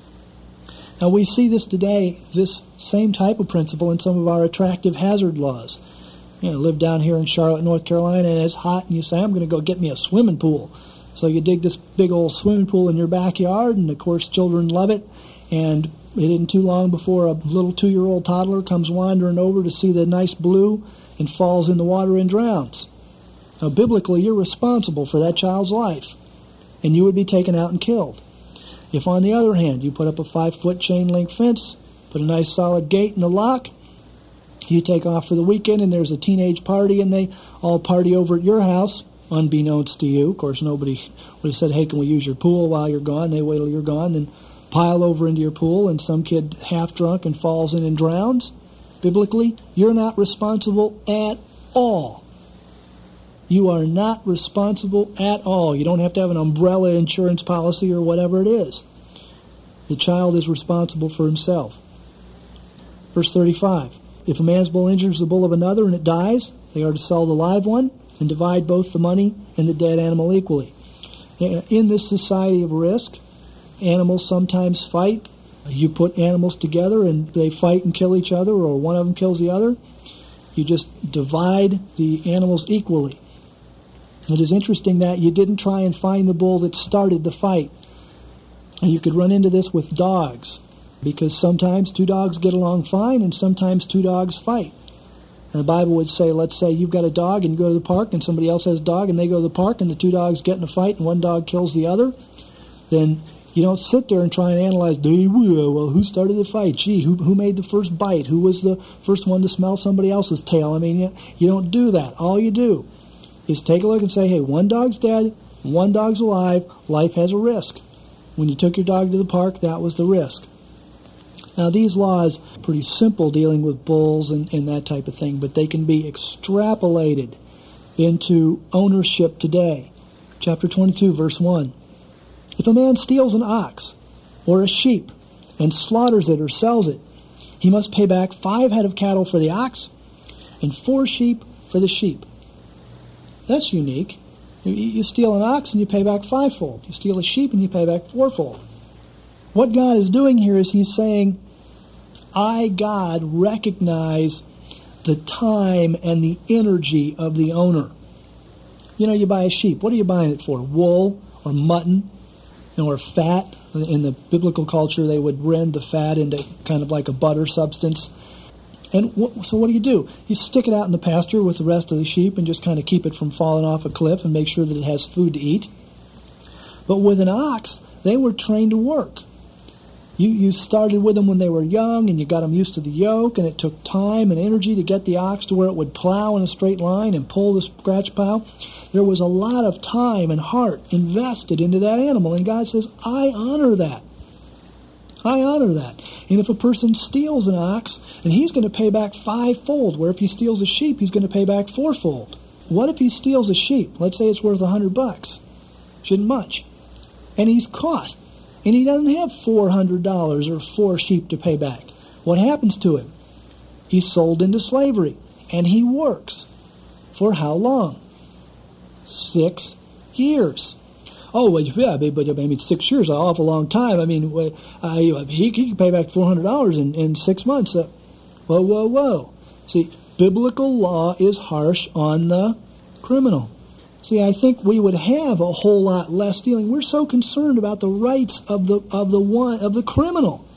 Now we see this today, this same type of principle in some of our attractive hazard laws. Live down here in Charlotte, North Carolina, and it's hot, and you say, I'm going to go get me a swimming pool. So you dig this big old swimming pool in your backyard, and of course children love it, and it isn't too long before a little 2-year-old toddler comes wandering over to see the nice blue and falls in the water and drowns. Now biblically, you're responsible for that child's life, and you would be taken out and killed. If on the other hand, you put up a 5-foot chain link fence, put a nice solid gate and a lock, you take off for the weekend and there's a teenage party and they all party over at your house, unbeknownst to you. Of course, nobody would have said, hey, can we use your pool while you're gone? They wait till you're gone, then pile over into your pool, and some kid half drunk and falls in and drowns. Biblically, you're not responsible at all. You are not responsible at all. You don't have to have an umbrella insurance policy or whatever it is. The child is responsible for himself. Verse 35. If a man's bull injures the bull of another and it dies, they are to sell the live one and divide both the money and the dead animal equally. In this society of risk, animals sometimes fight. You put animals together and they fight and kill each other, or one of them kills the other. You just divide the animals equally. It is interesting that you didn't try and find the bull that started the fight. And you could run into this with dogs, because sometimes 2 dogs get along fine and sometimes 2 dogs fight. And the Bible would say, let's say you've got a dog and you go to the park and somebody else has a dog and they go to the park and the two dogs get in a fight and one dog kills the other. Then you don't sit there and try and analyze, well, who started the fight? Gee, who made the first bite? Who was the first one to smell somebody else's tail? I mean, you don't do that. All you do is take a look and say, hey, one dog's dead, one dog's alive, life has a risk. When you took your dog to the park, that was the risk. Now, these laws are pretty simple dealing with bulls and that type of thing, but they can be extrapolated into ownership today. Chapter 22, verse 1. If a man steals an ox or a sheep and slaughters it or sells it, he must pay back 5 head of cattle for the ox and 4 sheep for the sheep. That's unique. You steal an ox and you pay back 5-fold. You steal a sheep and you pay back 4-fold. What God is doing here is he's saying, I, God, recognize the time and the energy of the owner. You know, you buy a sheep. What are you buying it for? Wool or mutton or fat? In the biblical culture, they would rend the fat into kind of like a butter substance. And so what do? You stick it out in the pasture with the rest of the sheep and just kind of keep it from falling off a cliff and make sure that it has food to eat. But with an ox, they were trained to work. You started with them when they were young, and you got them used to the yoke, and it took time and energy to get the ox to where it would plow in a straight line and pull the scratch plow. There was a lot of time and heart invested into that animal, and God says, I honor that. I honor that. And if a person steals an ox, and he's going to pay back 5-fold, where if he steals a sheep, he's going to pay back 4-fold. What if he steals a sheep? Let's say it's worth $100. Shouldn't much. And he's caught. And he doesn't have $400 or 4 sheep to pay back. What happens to him? He's sold into slavery. And he works. For how long? 6 years. Oh, well, yeah, but I mean, 6 years is an awful long time. I mean, he can pay back $400 in 6 months. Whoa. See, biblical law is harsh on the criminal. See, I think we would have a whole lot less stealing. We're so concerned about the rights of the criminal.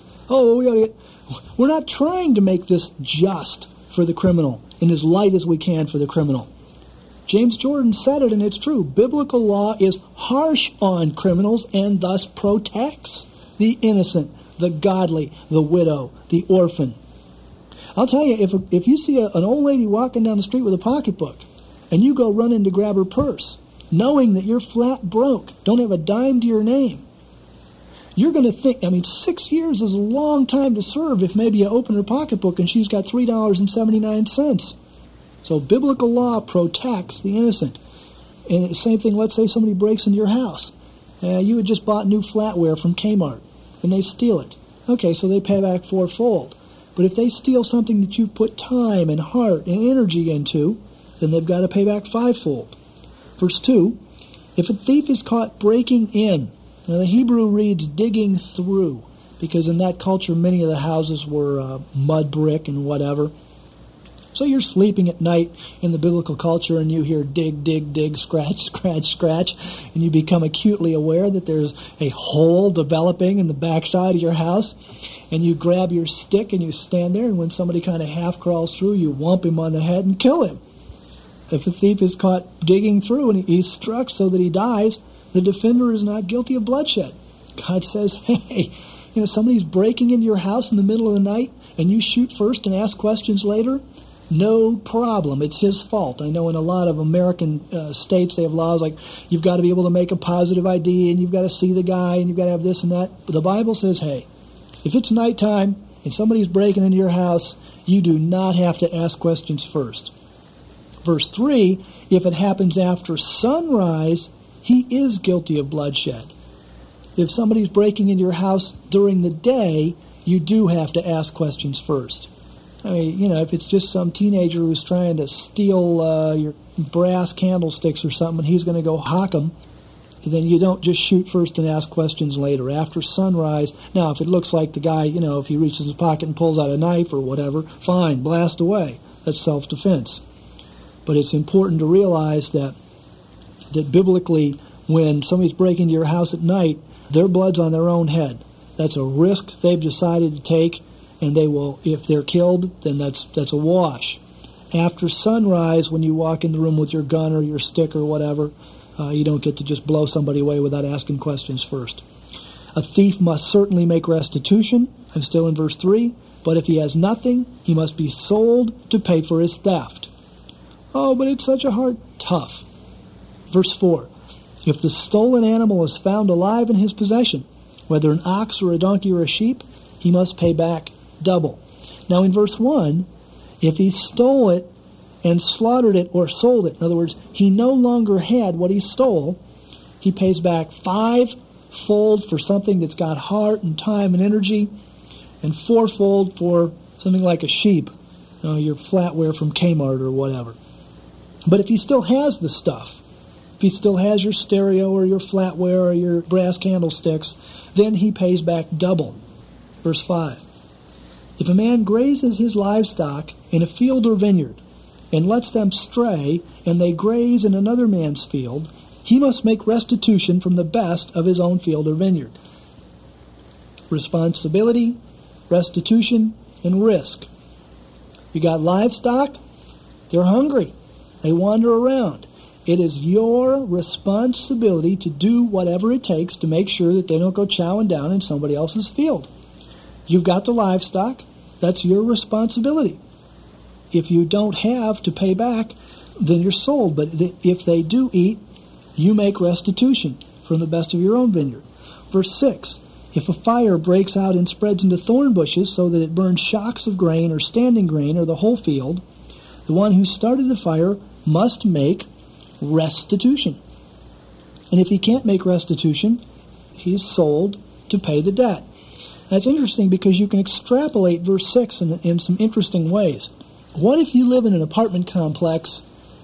We're not trying to make this just for the criminal and as light as we can for the criminal. James Jordan said it, and it's true. Biblical law is harsh on criminals and thus protects the innocent, the godly, the widow, the orphan. I'll tell you, if you see an old lady walking down the street with a pocketbook, and you go run in to grab her purse, knowing that you're flat broke, don't have a dime to your name, you're going to think, 6 years is a long time to serve if maybe you open her pocketbook and she's got $3.79. So biblical law protects the innocent. And the same thing, let's say somebody breaks into your house. You had just bought new flatware from Kmart, and they steal it. Okay, so they pay back 4-fold. But if they steal something that you've put time and heart and energy into, then they've got to pay back 5-fold. Verse 2, if a thief is caught breaking in, now the Hebrew reads digging through, because in that culture many of the houses were mud brick and whatever. So you're sleeping at night in the biblical culture and you hear dig, dig, dig, scratch, scratch, scratch, and you become acutely aware that there's a hole developing in the backside of your house, and you grab your stick and you stand there, and when somebody kind of half crawls through, you whomp him on the head and kill him. If a thief is caught digging through and he's struck so that he dies, the defender is not guilty of bloodshed. God says, hey, somebody's breaking into your house in the middle of the night and you shoot first and ask questions later, no problem. It's his fault. I know in a lot of American states they have laws like you've got to be able to make a positive ID and you've got to see the guy and you've got to have this and that. But the Bible says, hey, if it's nighttime and somebody's breaking into your house, you do not have to ask questions first. Verse 3, if it happens after sunrise, he is guilty of bloodshed. If somebody's breaking into your house during the day, you do have to ask questions first. If it's just some teenager who's trying to steal your brass candlesticks or something, and he's going to go hock them, then you don't just shoot first and ask questions later. After sunrise, now if it looks like the guy, if he reaches his pocket and pulls out a knife or whatever, fine, blast away. That's self-defense. But it's important to realize that biblically, when somebody's breaking into your house at night, their blood's on their own head. That's a risk they've decided to take, and they will, if they're killed, then that's a wash. after sunrise, when you walk in the room with your gun or your stick or whatever, you don't get to just blow somebody away without asking questions first. A thief must certainly make restitution. I'm still in verse 3. But if he has nothing, he must be sold to pay for his theft. Oh, but it's such a hard... Tough. Verse 4. If the stolen animal is found alive in his possession, whether an ox or a donkey or a sheep, he must pay back double. Now in verse 1, if he stole it and slaughtered it or sold it, in other words, he no longer had what he stole, he pays back fivefold for something that's got heart and time and energy, and fourfold for something like a sheep, your flatware from Kmart or whatever. But if he still has the stuff, if he still has your stereo or your flatware or your brass candlesticks, then he pays back double. Verse 5. If a man grazes his livestock in a field or vineyard and lets them stray, and they graze in another man's field, he must make restitution from the best of his own field or vineyard. Responsibility, restitution, and risk. You got livestock, they're hungry. They wander around. It is your responsibility to do whatever it takes to make sure that they don't go chowing down in somebody else's field. You've got the livestock. That's your responsibility. If you don't have to pay back, then you're sold. But if they do eat, you make restitution from the best of your own vineyard. Verse 6. If a fire breaks out and spreads into thorn bushes so that it burns shocks of grain or standing grain or the whole field, the one who started the fire must make restitution. And if he can't make restitution, he's sold to pay the debt. That's interesting because you can extrapolate verse 6 in some interesting ways. What if you live in an apartment complex,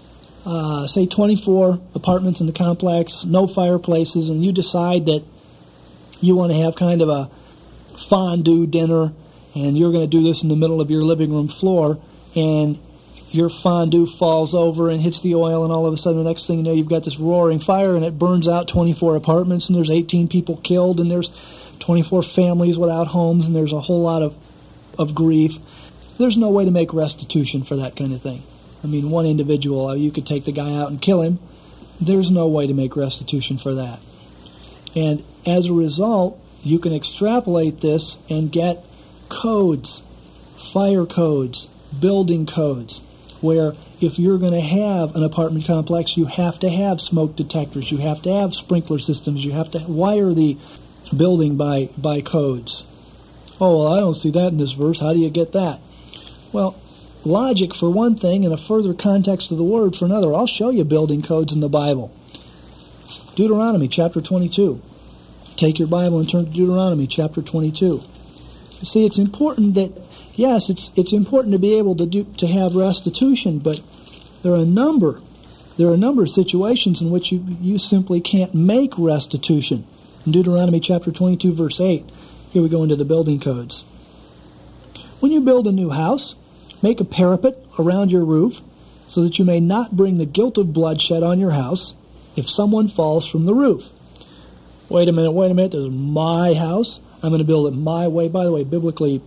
say 24 apartments in the complex, no fireplaces, and you decide that you want to have kind of a fondue dinner, and you're going to do this in the middle of your living room floor, and your fondue falls over and hits the oil, and all of a sudden the next thing you know, you've got this roaring fire, and it burns out 24 apartments, and there's 18 people killed, and there's 24 families without homes, and there's a whole lot of grief. There's no way to make restitution for that kind of thing. I mean, one individual, you could take the guy out and kill him. There's no way to make restitution for that. And as a result, you can extrapolate this and get codes, fire codes, building codes, where if you're going to have an apartment complex, you have to have smoke detectors, you have to have sprinkler systems, you have to wire the building by codes. Oh, well, I don't see that in this verse. How do you get that? Well, logic for one thing and a further context of the word for another. I'll show you building codes in the Bible. Deuteronomy chapter 22. Take your Bible and turn to Deuteronomy chapter 22. You see, it's important that, yes, it's important to be able to have restitution, but there are a number of situations in which you simply can't make restitution. In Deuteronomy chapter 22, verse 8, here we go into the building codes. When you build a new house, make a parapet around your roof so that you may not bring the guilt of bloodshed on your house if someone falls from the roof. Wait a minute, this is my house. I'm going to build it my way. By the way, biblically,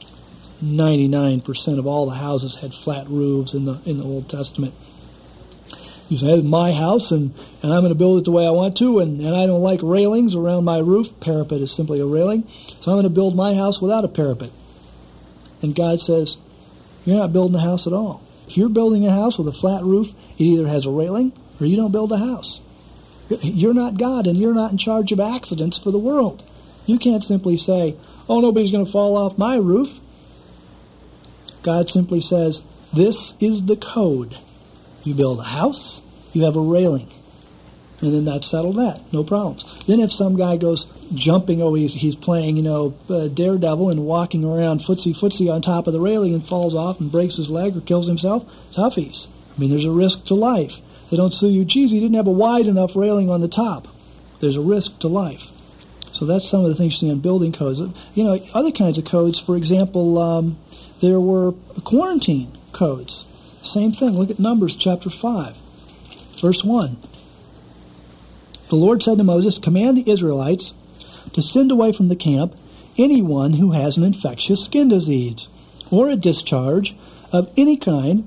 99% of all the houses had flat roofs in the Old Testament. You say, it's my house, and I'm going to build it the way I want to, and I don't like railings around my roof. Parapet is simply a railing. So I'm going to build my house without a parapet. And God says, you're not building a house at all. If you're building a house with a flat roof, it either has a railing or you don't build a house. You're not God, and you're not in charge of accidents for the world. You can't simply say, oh, nobody's going to fall off my roof. God simply says, this is the code. You build a house, you have a railing. And then that's settled that. No problems. Then if some guy goes jumping, he's playing, daredevil and walking around footsie on top of the railing and falls off and breaks his leg or kills himself, toughies. I mean, there's a risk to life. They don't sue you, geez, he didn't have a wide enough railing on the top. There's a risk to life. So that's some of the things you see in building codes. Other kinds of codes, for example, there were quarantine codes. Same thing. Look at Numbers chapter 5, verse 1. The Lord said to Moses, command the Israelites to send away from the camp anyone who has an infectious skin disease or a discharge of any kind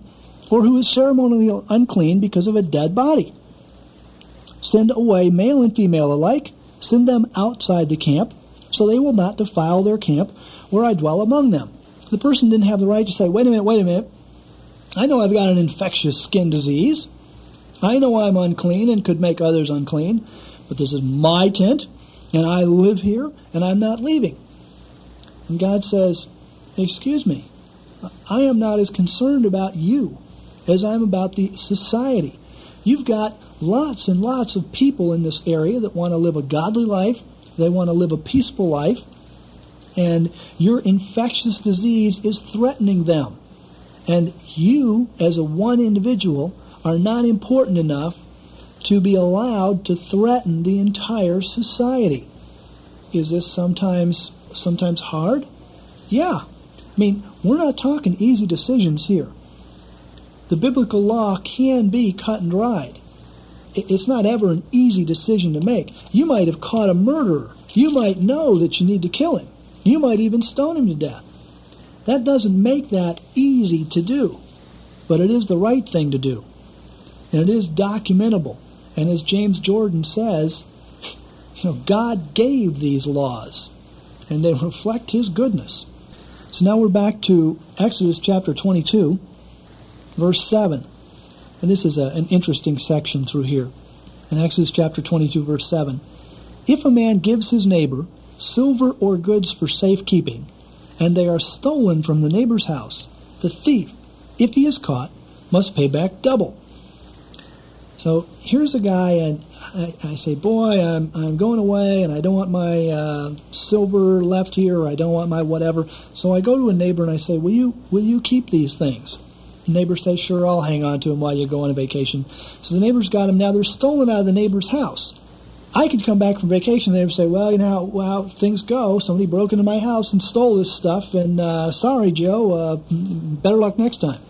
or who is ceremonially unclean because of a dead body. Send away male and female alike. Send them outside the camp, so they will not defile their camp where I dwell among them. The person didn't have the right to say, wait a minute. I know I've got an infectious skin disease. I know I'm unclean and could make others unclean, but this is my tent, and I live here, and I'm not leaving. And God says, excuse me, I am not as concerned about you as I am about the society. You've got lots and lots of people in this area that want to live a godly life. They want to live a peaceful life. And your infectious disease is threatening them. And you, as a one individual, are not important enough to be allowed to threaten the entire society. Is this sometimes hard? Yeah. I mean, we're not talking easy decisions here. The biblical law can be cut and dried. It's not ever an easy decision to make. You might have caught a murderer. You might know that you need to kill him. You might even stone him to death. That doesn't make that easy to do, but it is the right thing to do. And it is documentable. And as James Jordan says, God gave these laws, and they reflect His goodness. So now we're back to Exodus chapter 22, verse 7. And this is an interesting section through here. In Exodus chapter 22, verse 7. If a man gives his neighbor silver or goods for safekeeping, and they are stolen from the neighbor's house, the thief, if he is caught, must pay back double. So here's a guy, and I say, boy, I'm going away, and I don't want my silver left here, or I don't want my whatever. So I go to a neighbor and I say, will you keep these things? The neighbor says, sure, I'll hang on to them while you go on a vacation. So the neighbor's got them. Now they're stolen out of the neighbor's house. I could come back from vacation, and they would say, well, how things go. Somebody broke into my house and stole this stuff, and sorry, Joe, better luck next time.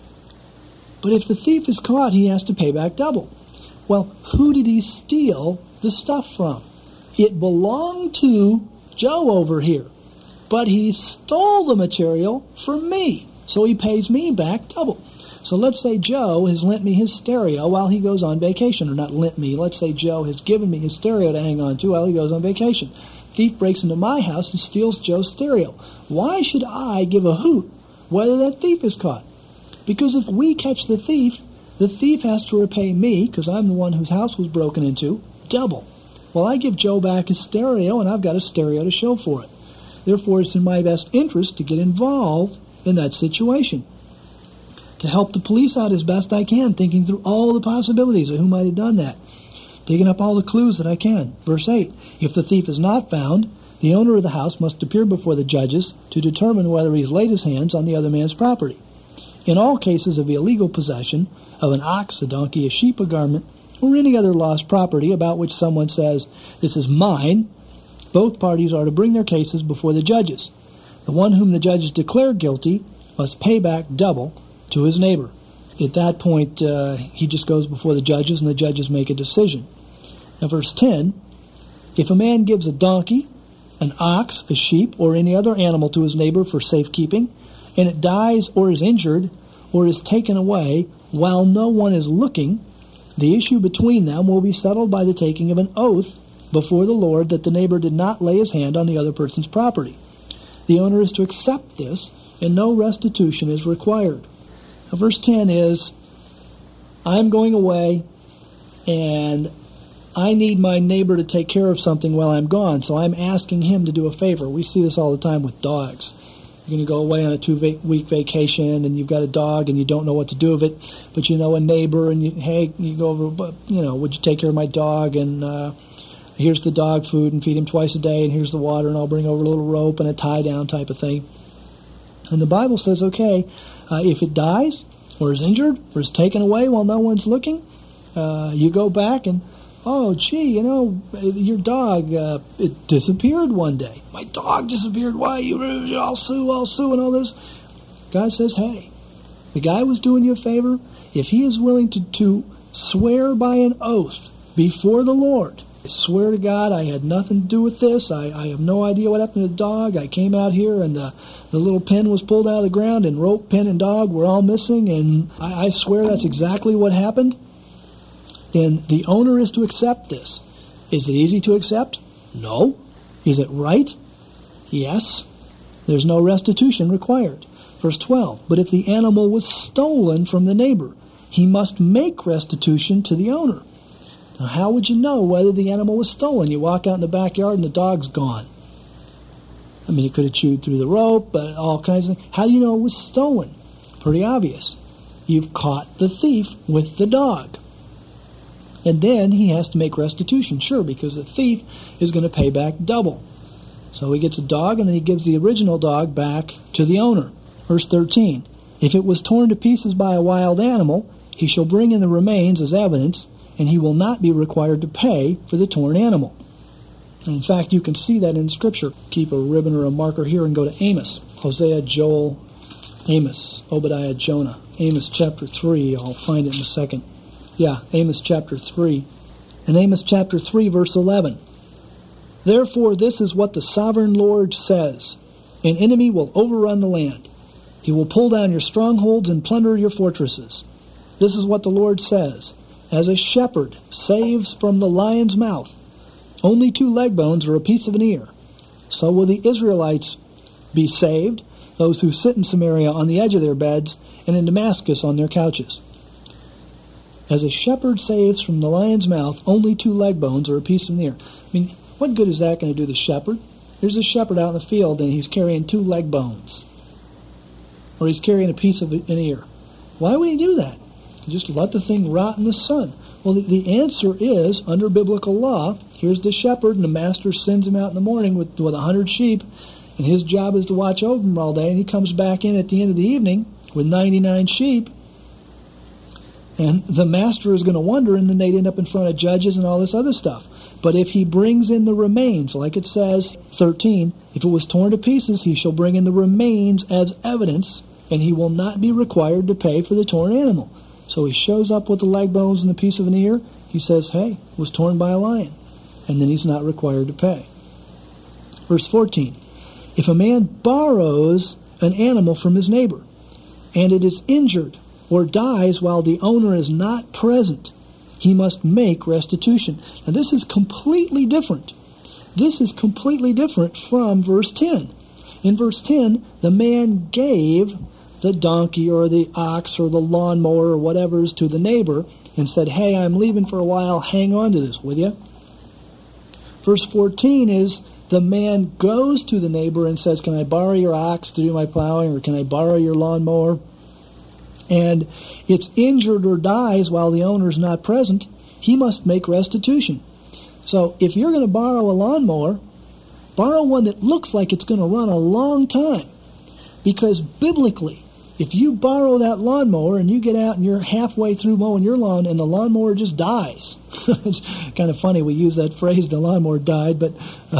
But if the thief is caught, he has to pay back double. Well, who did he steal the stuff from? It belonged to Joe over here, but he stole the material from me, so he pays me back double. So let's say Joe has lent me his stereo while he goes on vacation, or not lent me. Let's say Joe has given me his stereo to hang on to while he goes on vacation. Thief breaks into my house and steals Joe's stereo. Why should I give a hoot whether that thief is caught? Because if we catch the thief has to repay me, because I'm the one whose house was broken into, double. Well, I give Joe back his stereo, and I've got a stereo to show for it. Therefore, it's in my best interest to get involved in that situation, to help the police out as best I can, thinking through all the possibilities of who might have done that, digging up all the clues that I can. Verse 8, if the thief is not found, the owner of the house must appear before the judges to determine whether he's laid his hands on the other man's property. In all cases of illegal possession of an ox, a donkey, a sheep, a garment, or any other lost property about which someone says, this is mine, both parties are to bring their cases before the judges. The one whom the judges declare guilty must pay back double to his neighbor. At that point, he just goes before the judges, and the judges make a decision. Now, verse 10, if a man gives a donkey, an ox, a sheep, or any other animal to his neighbor for safekeeping, and it dies or is injured or is taken away while no one is looking, the issue between them will be settled by the taking of an oath before the Lord that the neighbor did not lay his hand on the other person's property. The owner is to accept this, and no restitution is required. Now, verse 10 is, I'm going away, and I need my neighbor to take care of something while I'm gone, so I'm asking him to do a favor. We see this all the time with dogs. You're going to go away on a 2-week vacation, and you've got a dog, and you don't know what to do with it, but you know a neighbor, and you go over, but would you take care of my dog, and here's the dog food, and feed him twice a day, and here's the water, and I'll bring over a little rope and a tie-down type of thing. And the Bible says, okay, if it dies, or is injured, or is taken away while no one's looking, you go back and, oh, gee, your dog, it disappeared one day. My dog disappeared. Why? I'll sue, and all this. God says, hey, the guy was doing you a favor. If he is willing to swear by an oath before the Lord I swear to God, I had nothing to do with this. I have no idea what happened to the dog. I came out here and the little pin was pulled out of the ground and rope, pin, and dog were all missing, and I swear that's exactly what happened. Then the owner is to accept this. Is it easy to accept? No. Is it right? Yes. There's no restitution required. Verse 12, but if the animal was stolen from the neighbor, he must make restitution to the owner. Now, how would you know whether the animal was stolen? You walk out in the backyard and the dog's gone. I mean, it could have chewed through the rope, but all kinds of things. How do you know it was stolen? Pretty obvious. You've caught the thief with the dog. And then he has to make restitution, sure, because the thief is going to pay back double. So he gets a dog, and then he gives the original dog back to the owner. Verse 13, if it was torn to pieces by a wild animal, he shall bring in the remains as evidence, and he will not be required to pay for the torn animal. And in fact, you can see that in Scripture. Keep a ribbon or a marker here and go to Amos. Hosea, Joel, Amos, Obadiah, Jonah. Amos chapter 3, I'll find it in a second. Yeah, Amos chapter 3. And Amos chapter 3, verse 11. Therefore, this is what the sovereign Lord says. An enemy will overrun the land. He will pull down your strongholds and plunder your fortresses. This is what the Lord says. As a shepherd saves from the lion's mouth only 2 leg bones or a piece of an ear, so will the Israelites be saved, those who sit in Samaria on the edge of their beds and in Damascus on their couches. As a shepherd saves from the lion's mouth only 2 leg bones or a piece of an ear. I mean, what good is that going to do the shepherd? There's a shepherd out in the field and he's carrying 2 leg bones. Or he's carrying a piece of an ear. Why would he do that? Just let the thing rot in the sun. Well, the answer is, under biblical law, here's the shepherd, and the master sends him out in the morning with 100 sheep, and his job is to watch over them all day, and he comes back in at the end of the evening with 99 sheep, and the master is going to wonder, and then they'd end up in front of judges and all this other stuff. But if he brings in the remains, like it says, 13, if it was torn to pieces, he shall bring in the remains as evidence, and he will not be required to pay for the torn animal. So he shows up with the leg bones and a piece of an ear. He says, hey, it was torn by a lion. And then he's not required to pay. Verse 14, if a man borrows an animal from his neighbor, and it is injured or dies while the owner is not present, he must make restitution. Now this is completely different. This is completely different from verse 10. In verse 10, the man gave the donkey or the ox or the lawnmower or whatever is to the neighbor and said, hey, I'm leaving for a while, hang on to this, will you? Verse 14 is the man goes to the neighbor and says, can I borrow your ox to do my plowing, or can I borrow your lawnmower? And it's injured or dies while the owner is not present, he must make restitution. So if you're going to borrow a lawnmower, borrow one that looks like it's going to run a long time. Because biblically, if you borrow that lawnmower and you get out and you're halfway through mowing your lawn and the lawnmower just dies. It's kind of funny we use that phrase, the lawnmower died, but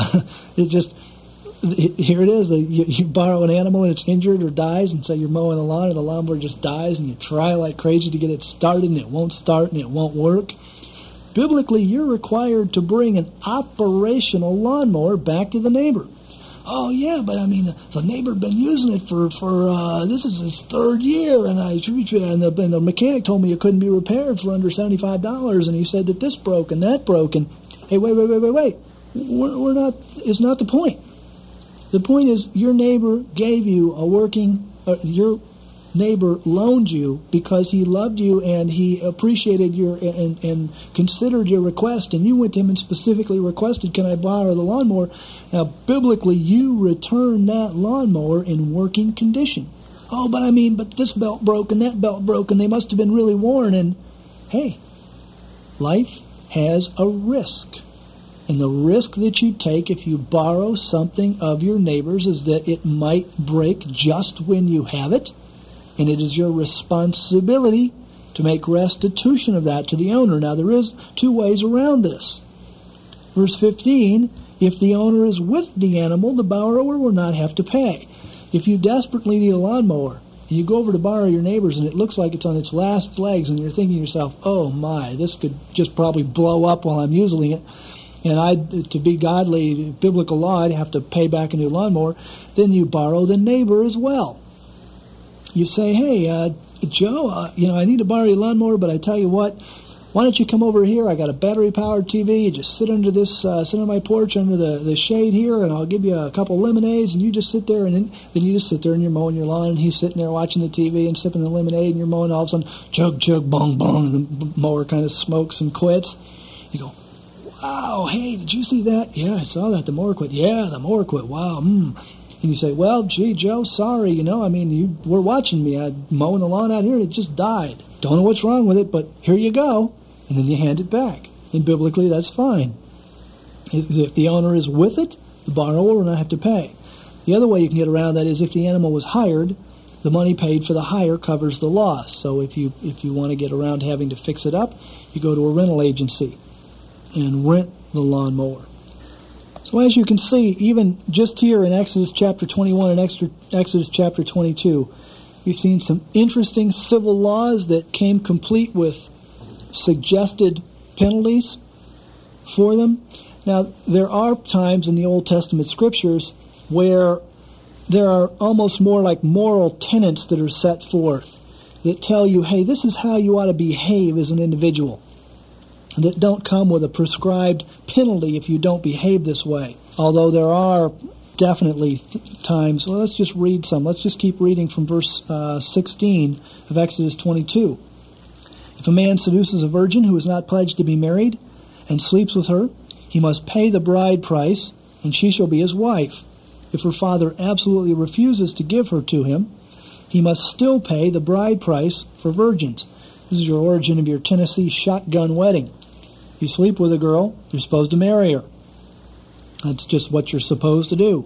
here it is. You borrow an animal and it's injured or dies, and so you're mowing the lawn and the lawnmower just dies, and you try like crazy to get it started and it won't start and it won't work. Biblically, you're required to bring an operational lawnmower back to the neighbor. Oh, yeah, but I mean, the neighbor had been using it for this is his 3rd year, and the mechanic told me it couldn't be repaired for under $75, and he said that this broke and that broke, and hey, wait. We're not, it's not the point. The point is your neighbor gave you your neighbor loaned you because he loved you and he appreciated your and considered your request, and you went to him and specifically requested, can I borrow the lawnmower? Now, biblically, you return that lawnmower in working condition. Oh, but this belt broke and that belt broke and they must have been really worn. And hey, life has a risk. And the risk that you take if you borrow something of your neighbor's is that it might break just when you have it. And it is your responsibility to make restitution of that to the owner. Now, there is 2 ways around this. Verse 15, if the owner is with the animal, the borrower will not have to pay. If you desperately need a lawnmower, and you go over to borrow your neighbor's, and it looks like it's on its last legs, and you're thinking to yourself, oh my, this could just probably blow up while I'm using it. and to be godly, biblical law, I'd have to pay back a new lawnmower. Then you borrow the neighbor as well. You say, hey, Joe, I need to borrow your lawnmower, but I tell you what, why don't you come over here? I got a battery-powered TV. You just sit under my porch under the shade here, and I'll give you a couple lemonades, and you just sit there, and then you just sit there and you're mowing your lawn, and he's sitting there watching the TV and sipping the lemonade, and you're mowing, all of a sudden, chug, chug, bong, bong, and the mower kind of smokes and quits. You go, wow, hey, did you see that? Yeah, I saw that. The mower quit. Yeah, the mower quit. Wow, And you say, well, gee, Joe, sorry, you were watching me. I'm mowing the lawn out here, and it just died. Don't know what's wrong with it, but here you go. And then you hand it back. And biblically, that's fine. If the owner is with it, the borrower will not have to pay. The other way you can get around that is if the animal was hired, the money paid for the hire covers the loss. So if you want to get around having to fix it up, you go to a rental agency and rent the lawnmower. So as you can see, even just here in Exodus chapter 21 and Exodus chapter 22, we've seen some interesting civil laws that came complete with suggested penalties for them. Now, there are times in the Old Testament scriptures where there are almost more like moral tenets that are set forth that tell you, hey, this is how you ought to behave as an individual, that don't come with a prescribed penalty if you don't behave this way. Although there are definitely times, well, let's just read some. Let's just keep reading from verse 16 of Exodus 22. If a man seduces a virgin who is not pledged to be married and sleeps with her, he must pay the bride price, and she shall be his wife. If her father absolutely refuses to give her to him, he must still pay the bride price for virgins. This is your origin of your Tennessee shotgun wedding. You sleep with a girl, you're supposed to marry her. That's just what you're supposed to do.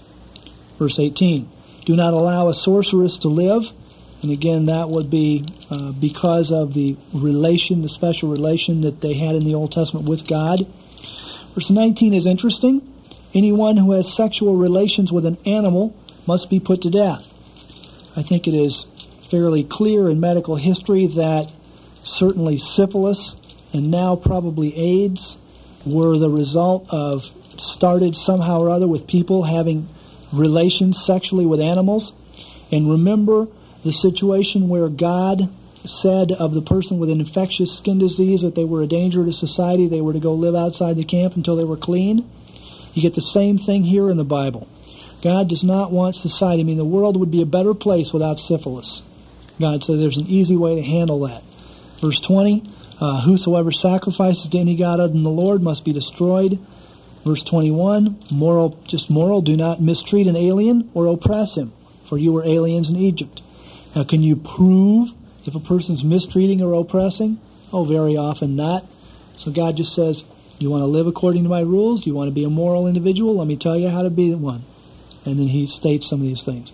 Verse 18, do not allow a sorceress to live. And again, that would be because of the special relation that they had in the Old Testament with God. Verse 19 is interesting. Anyone who has sexual relations with an animal must be put to death. I think it is fairly clear in medical history that certainly syphilis and now probably AIDS were the result of, started somehow or other with people having relations sexually with animals. And remember the situation where God said of the person with an infectious skin disease that they were a danger to society, they were to go live outside the camp until they were clean. You get the same thing here in the Bible. God does not want society. The world would be a better place without syphilis. God said there's an easy way to handle that. Verse 20, whosoever sacrifices to any god other than the Lord must be destroyed. Verse 21, moral, do not mistreat an alien or oppress him, for you were aliens in Egypt. Now, can you prove if a person's mistreating or oppressing? Oh, very often not. So God just says, you want to live according to my rules? Do you want to be a moral individual? Let me tell you how to be one. And then he states some of these things.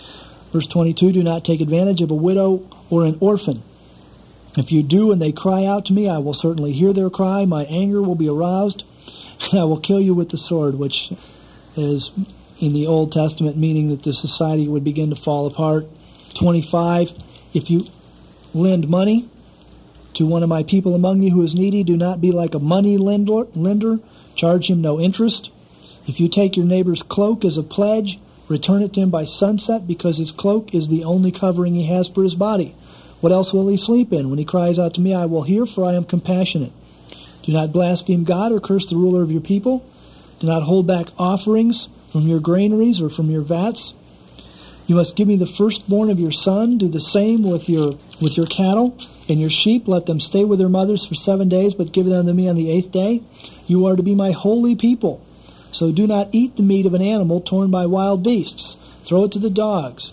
Verse 22, do not take advantage of a widow or an orphan. If you do and they cry out to me, I will certainly hear their cry. My anger will be aroused, and I will kill you with the sword, which is in the Old Testament meaning that the society would begin to fall apart. 25, if you lend money to one of my people among you who is needy, do not be like a money lender. Charge him no interest. If you take your neighbor's cloak as a pledge, return it to him by sunset, because his cloak is the only covering he has for his body. What else will he sleep in? When he cries out to me, I will hear, for I am compassionate. Do not blaspheme God or curse the ruler of your people. Do not hold back offerings from your granaries or from your vats. You must give me the firstborn of your son. Do the same with your cattle and your sheep. Let them stay with their mothers for 7 days, but give them to me on the 8th day. You are to be my holy people. So do not eat the meat of an animal torn by wild beasts. Throw it to the dogs.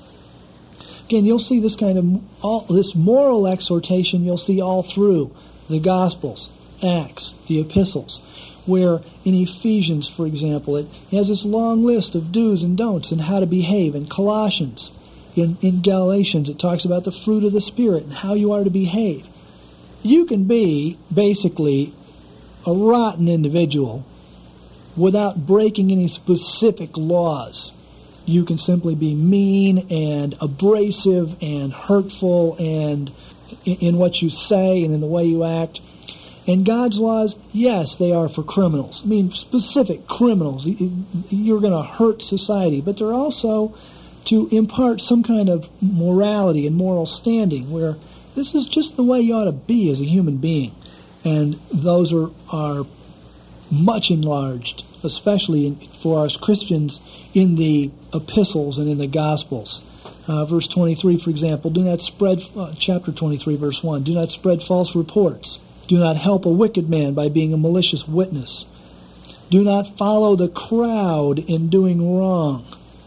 Again, you'll see this this moral exhortation you'll see all through the Gospels, Acts, the epistles, where in Ephesians, for example, it has this long list of do's and don'ts and how to behave. In Colossians, in Galatians, it talks about the fruit of the Spirit and how you are to behave. You can be basically a rotten individual without breaking any specific laws. You can simply be mean and abrasive and hurtful and in what you say and in the way you act. And God's laws, yes, they are for criminals. I mean, specific criminals. You're going to hurt society. But they're also to impart some kind of morality and moral standing where this is just the way you ought to be as a human being. And those are much enlarged, especially for us Christians in the epistles and in the Gospels. Verse 23, for example, do not spread, chapter 23, verse 1, do not spread false reports. Do not help a wicked man by being a malicious witness. Do not follow the crowd in doing wrong.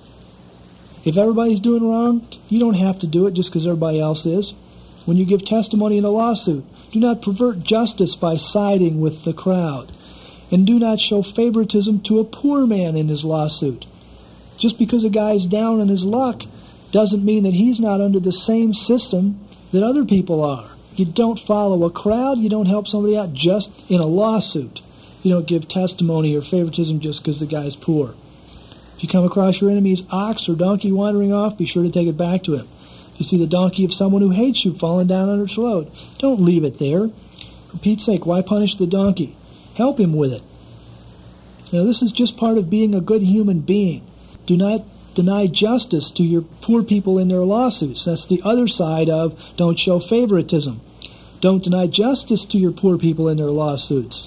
If everybody's doing wrong, you don't have to do it just because everybody else is. When you give testimony in a lawsuit, do not pervert justice by siding with the crowd. And do not show favoritism to a poor man in his lawsuit. Just because a guy's down on his luck doesn't mean that he's not under the same system that other people are. You don't follow a crowd. You don't help somebody out just in a lawsuit. You don't give testimony or favoritism just because the guy's poor. If you come across your enemy's ox or donkey wandering off, be sure to take it back to him. If you see the donkey of someone who hates you falling down under its load, don't leave it there. For Pete's sake, why punish the donkey? Help him with it. This is just part of being a good human being. Do not deny justice to your poor people in their lawsuits. That's the other side of don't show favoritism. Don't deny justice to your poor people in their lawsuits.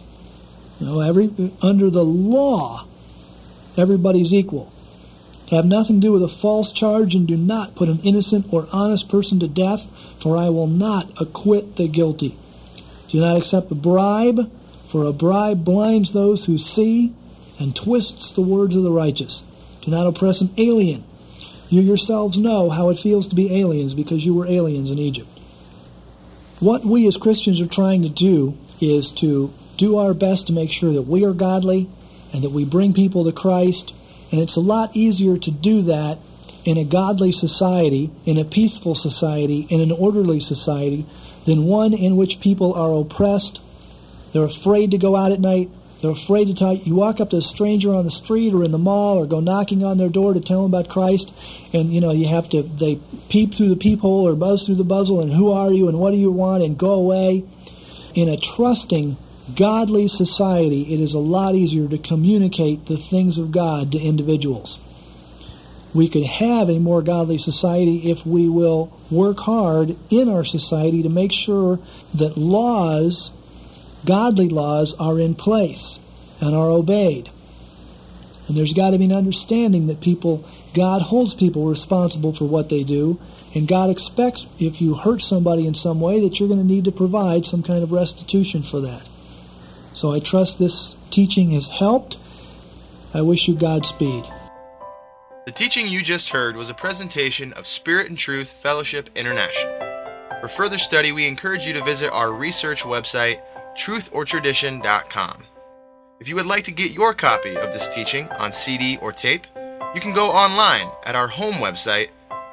Under the law, everybody's equal. Have nothing to do with a false charge, and do not put an innocent or honest person to death, for I will not acquit the guilty. Do not accept a bribe, for a bribe blinds those who see and twists the words of the righteous. Do not oppress an alien. You yourselves know how it feels to be aliens because you were aliens in Egypt. What we as Christians are trying to do is to do our best to make sure that we are godly and that we bring people to Christ. And it's a lot easier to do that in a godly society, in a peaceful society, in an orderly society, than one in which people are oppressed. They're afraid to go out at night. They're afraid to talk. You walk up to a stranger on the street or in the mall or go knocking on their door to tell them about Christ, and they peep through the peephole or buzz through the buzzle, and who are you and what do you want, and go away. In a trusting, godly society, it is a lot easier to communicate the things of God to individuals. We could have a more godly society if we will work hard in our society to make sure that laws, godly laws, are in place and are obeyed. And there's got to be an understanding that God holds people responsible for what they do, and God expects if you hurt somebody in some way that you're going to need to provide some kind of restitution for that. So I trust this teaching has helped. I wish you Godspeed. The teaching you just heard was a presentation of Spirit and Truth Fellowship International. For further study, we encourage you to visit our research website, truthodtradition.com. If you would like to get your copy of this teaching on CD or tape, you can go online at our home website,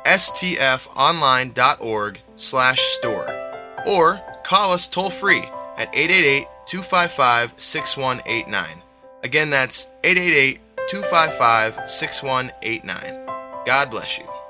stfonline.org/store, or call us toll-free at 888-255-6189. Again, that's 888-255-6189. God bless you.